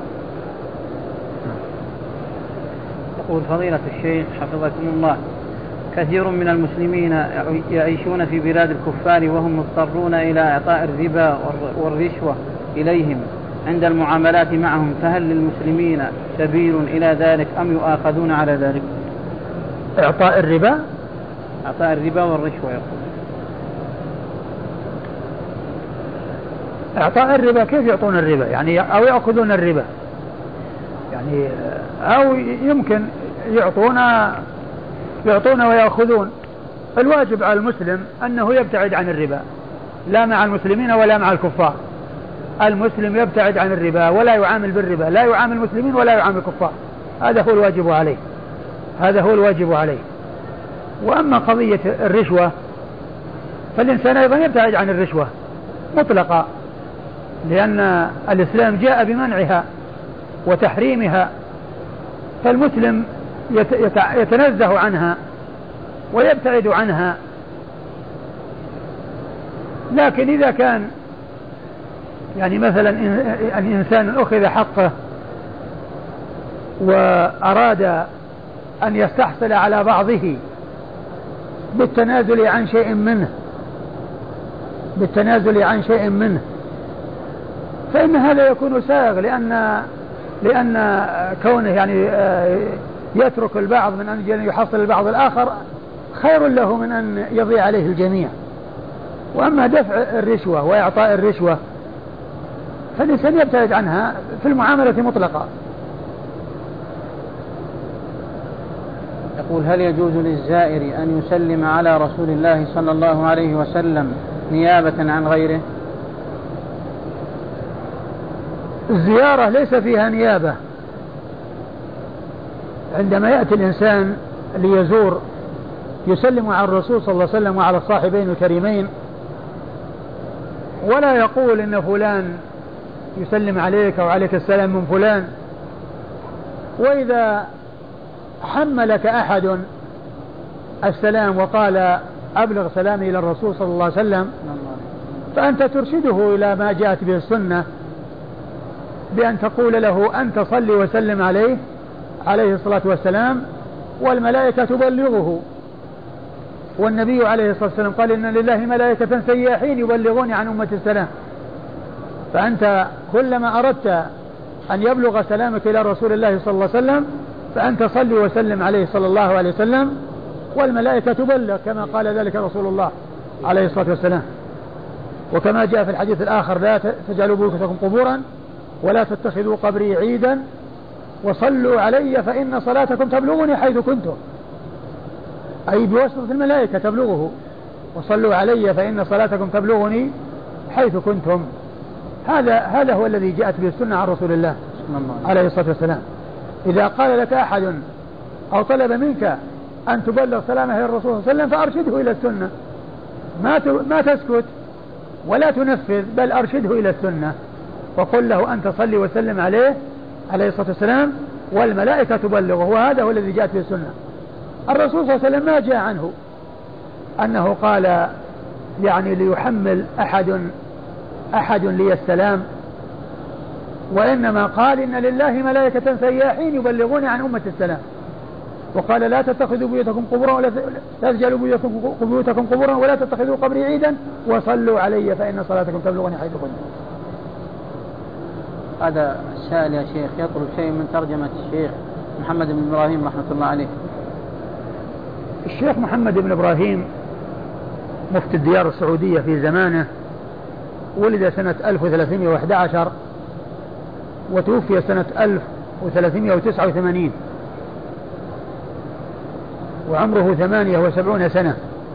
يقول فضيلة الشيخ حفظكم الله: كثير من المسلمين يعيشون في بلاد الكفار وهم مضطرون إلى إعطاء الربا والرشوة إليهم عند المعاملات معهم، فهل للمسلمين سبيل إلى ذلك أم يؤاخذون على ذلك؟ إعطاء الربا إعطاء الربا والرشوة. يقول إعطاء الربا كيف يعطون الربا؟ يعني أو يأخذون الربا، يعني أو يمكن يعطون يعطون ويأخذون. الواجب على المسلم أنه يبتعد عن الربا، لا مع المسلمين ولا مع الكفار. المسلم يبتعد عن الربا ولا يعامل بالربا، لا يعامل المسلمين ولا يعامل الكفار. هذا هو الواجب عليه هذا هو الواجب عليه وأما قضية الرشوة فالإنسان أيضا يبتعد عن الرشوة مطلقا، لأن الإسلام جاء بمنعها وتحريمها، فالمسلم يتنزه عنها ويبتعد عنها. لكن إذا كان يعني مثلا الإنسان أخذ حقه وأراد أن يستحصل على بعضه بالتنازل عن شيء منه بالتنازل عن شيء منه فإن هذا يكون سائغ، لأن لأن كونه يعني يترك البعض من أن يحصل البعض الآخر خير له من أن يضيع عليه الجميع. وأما دفع الرشوة وإعطاء الرشوة فالإنسان يبتعد عنها في المعاملة مطلقة. يقول: هل يجوز للزائر أن يسلم على رسول الله صلى الله عليه وسلم نيابة عن غيره؟ الزيارة ليس فيها نيابة. عندما يأتي الإنسان ليزور يسلم على الرسول صلى الله عليه وسلم وعلى الصاحبين الكريمين، ولا يقول إن فلان يسلم عليك وعليك السلام من فلان. وإذا حملك أحد السلام وقال أبلغ سلامي إلى الرسول صلى الله عليه وسلم فأنت ترشده إلى ما جاءت به السنة بأن تقول له أنت صلي وسلم عليه عليه الصلاة والسلام والملائكة تبلغه. والنبي عليه الصلاة والسلام قال إن لله ملائكة سياحين يبلغون عن أمة السلام. فأنت كلما أردت أن يبلغ سلامك إلى رسول الله صلى الله عليه وسلم فأنت صلي وسلم عليه صلى الله عليه وسلم والملائكة تبلغ كما قال ذلك رسول الله عليه الصلاة والسلام. وكما جاء في الحديث الآخر: لا تجعلوا بيوتكم قبورا ولا تتخذوا قبري عيدا وصلوا علي فإن صلاتكم تبلغني حيث كنتم، أي بواسطة الملائكة تبلغه. وصلوا علي فإن صلاتكم تبلغني حيث كنتم. هذا هذا هو الذي جاءت به السنة عن رسول الله عليه الصلاة والسلام. إذا قال لك أحد أو طلب منك أن تبلغ سلامه إلى الرسول صلى الله عليه وسلم فأرشده إلى السنة، ما ما تسكت ولا تنفذ، بل أرشده إلى السنة وقل له أن تصلي وسلم عليه عليه الصلاة والسلام والملائكة تبلغه، وهذا هو الذي جاءت في السنة. الرسول صلى الله عليه وسلم ما جاء عنه أنه قال يعني ليحمل أحد أحد لي السلام، وإنما قال إن لله ملائكة سياحين يبلغون عن أمة السلام، وقال لا تتخذوا بيوتكم قبورا ولا تجعلوا بيوتكم قبورا ولا تتخذوا قبري عيدا وصلوا علي فإن صلاتكم تبلغني حيث كنتم. هذا السائل يا شيخ يطلب شيء من ترجمة الشيخ محمد بن إبراهيم رحمة الله عليه. الشيخ محمد بن إبراهيم مفتي الديار السعودية في زمانه، ولد سنة ألف وثلاثمائة وأحد عشر وتوفي سنة ألف وثلاثمائة وتسعة وثمانين وعمره ثمانية وسبعون سنة،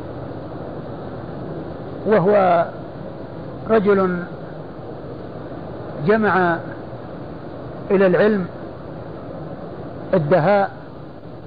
وهو رجل جمع إلى العلم الدهاء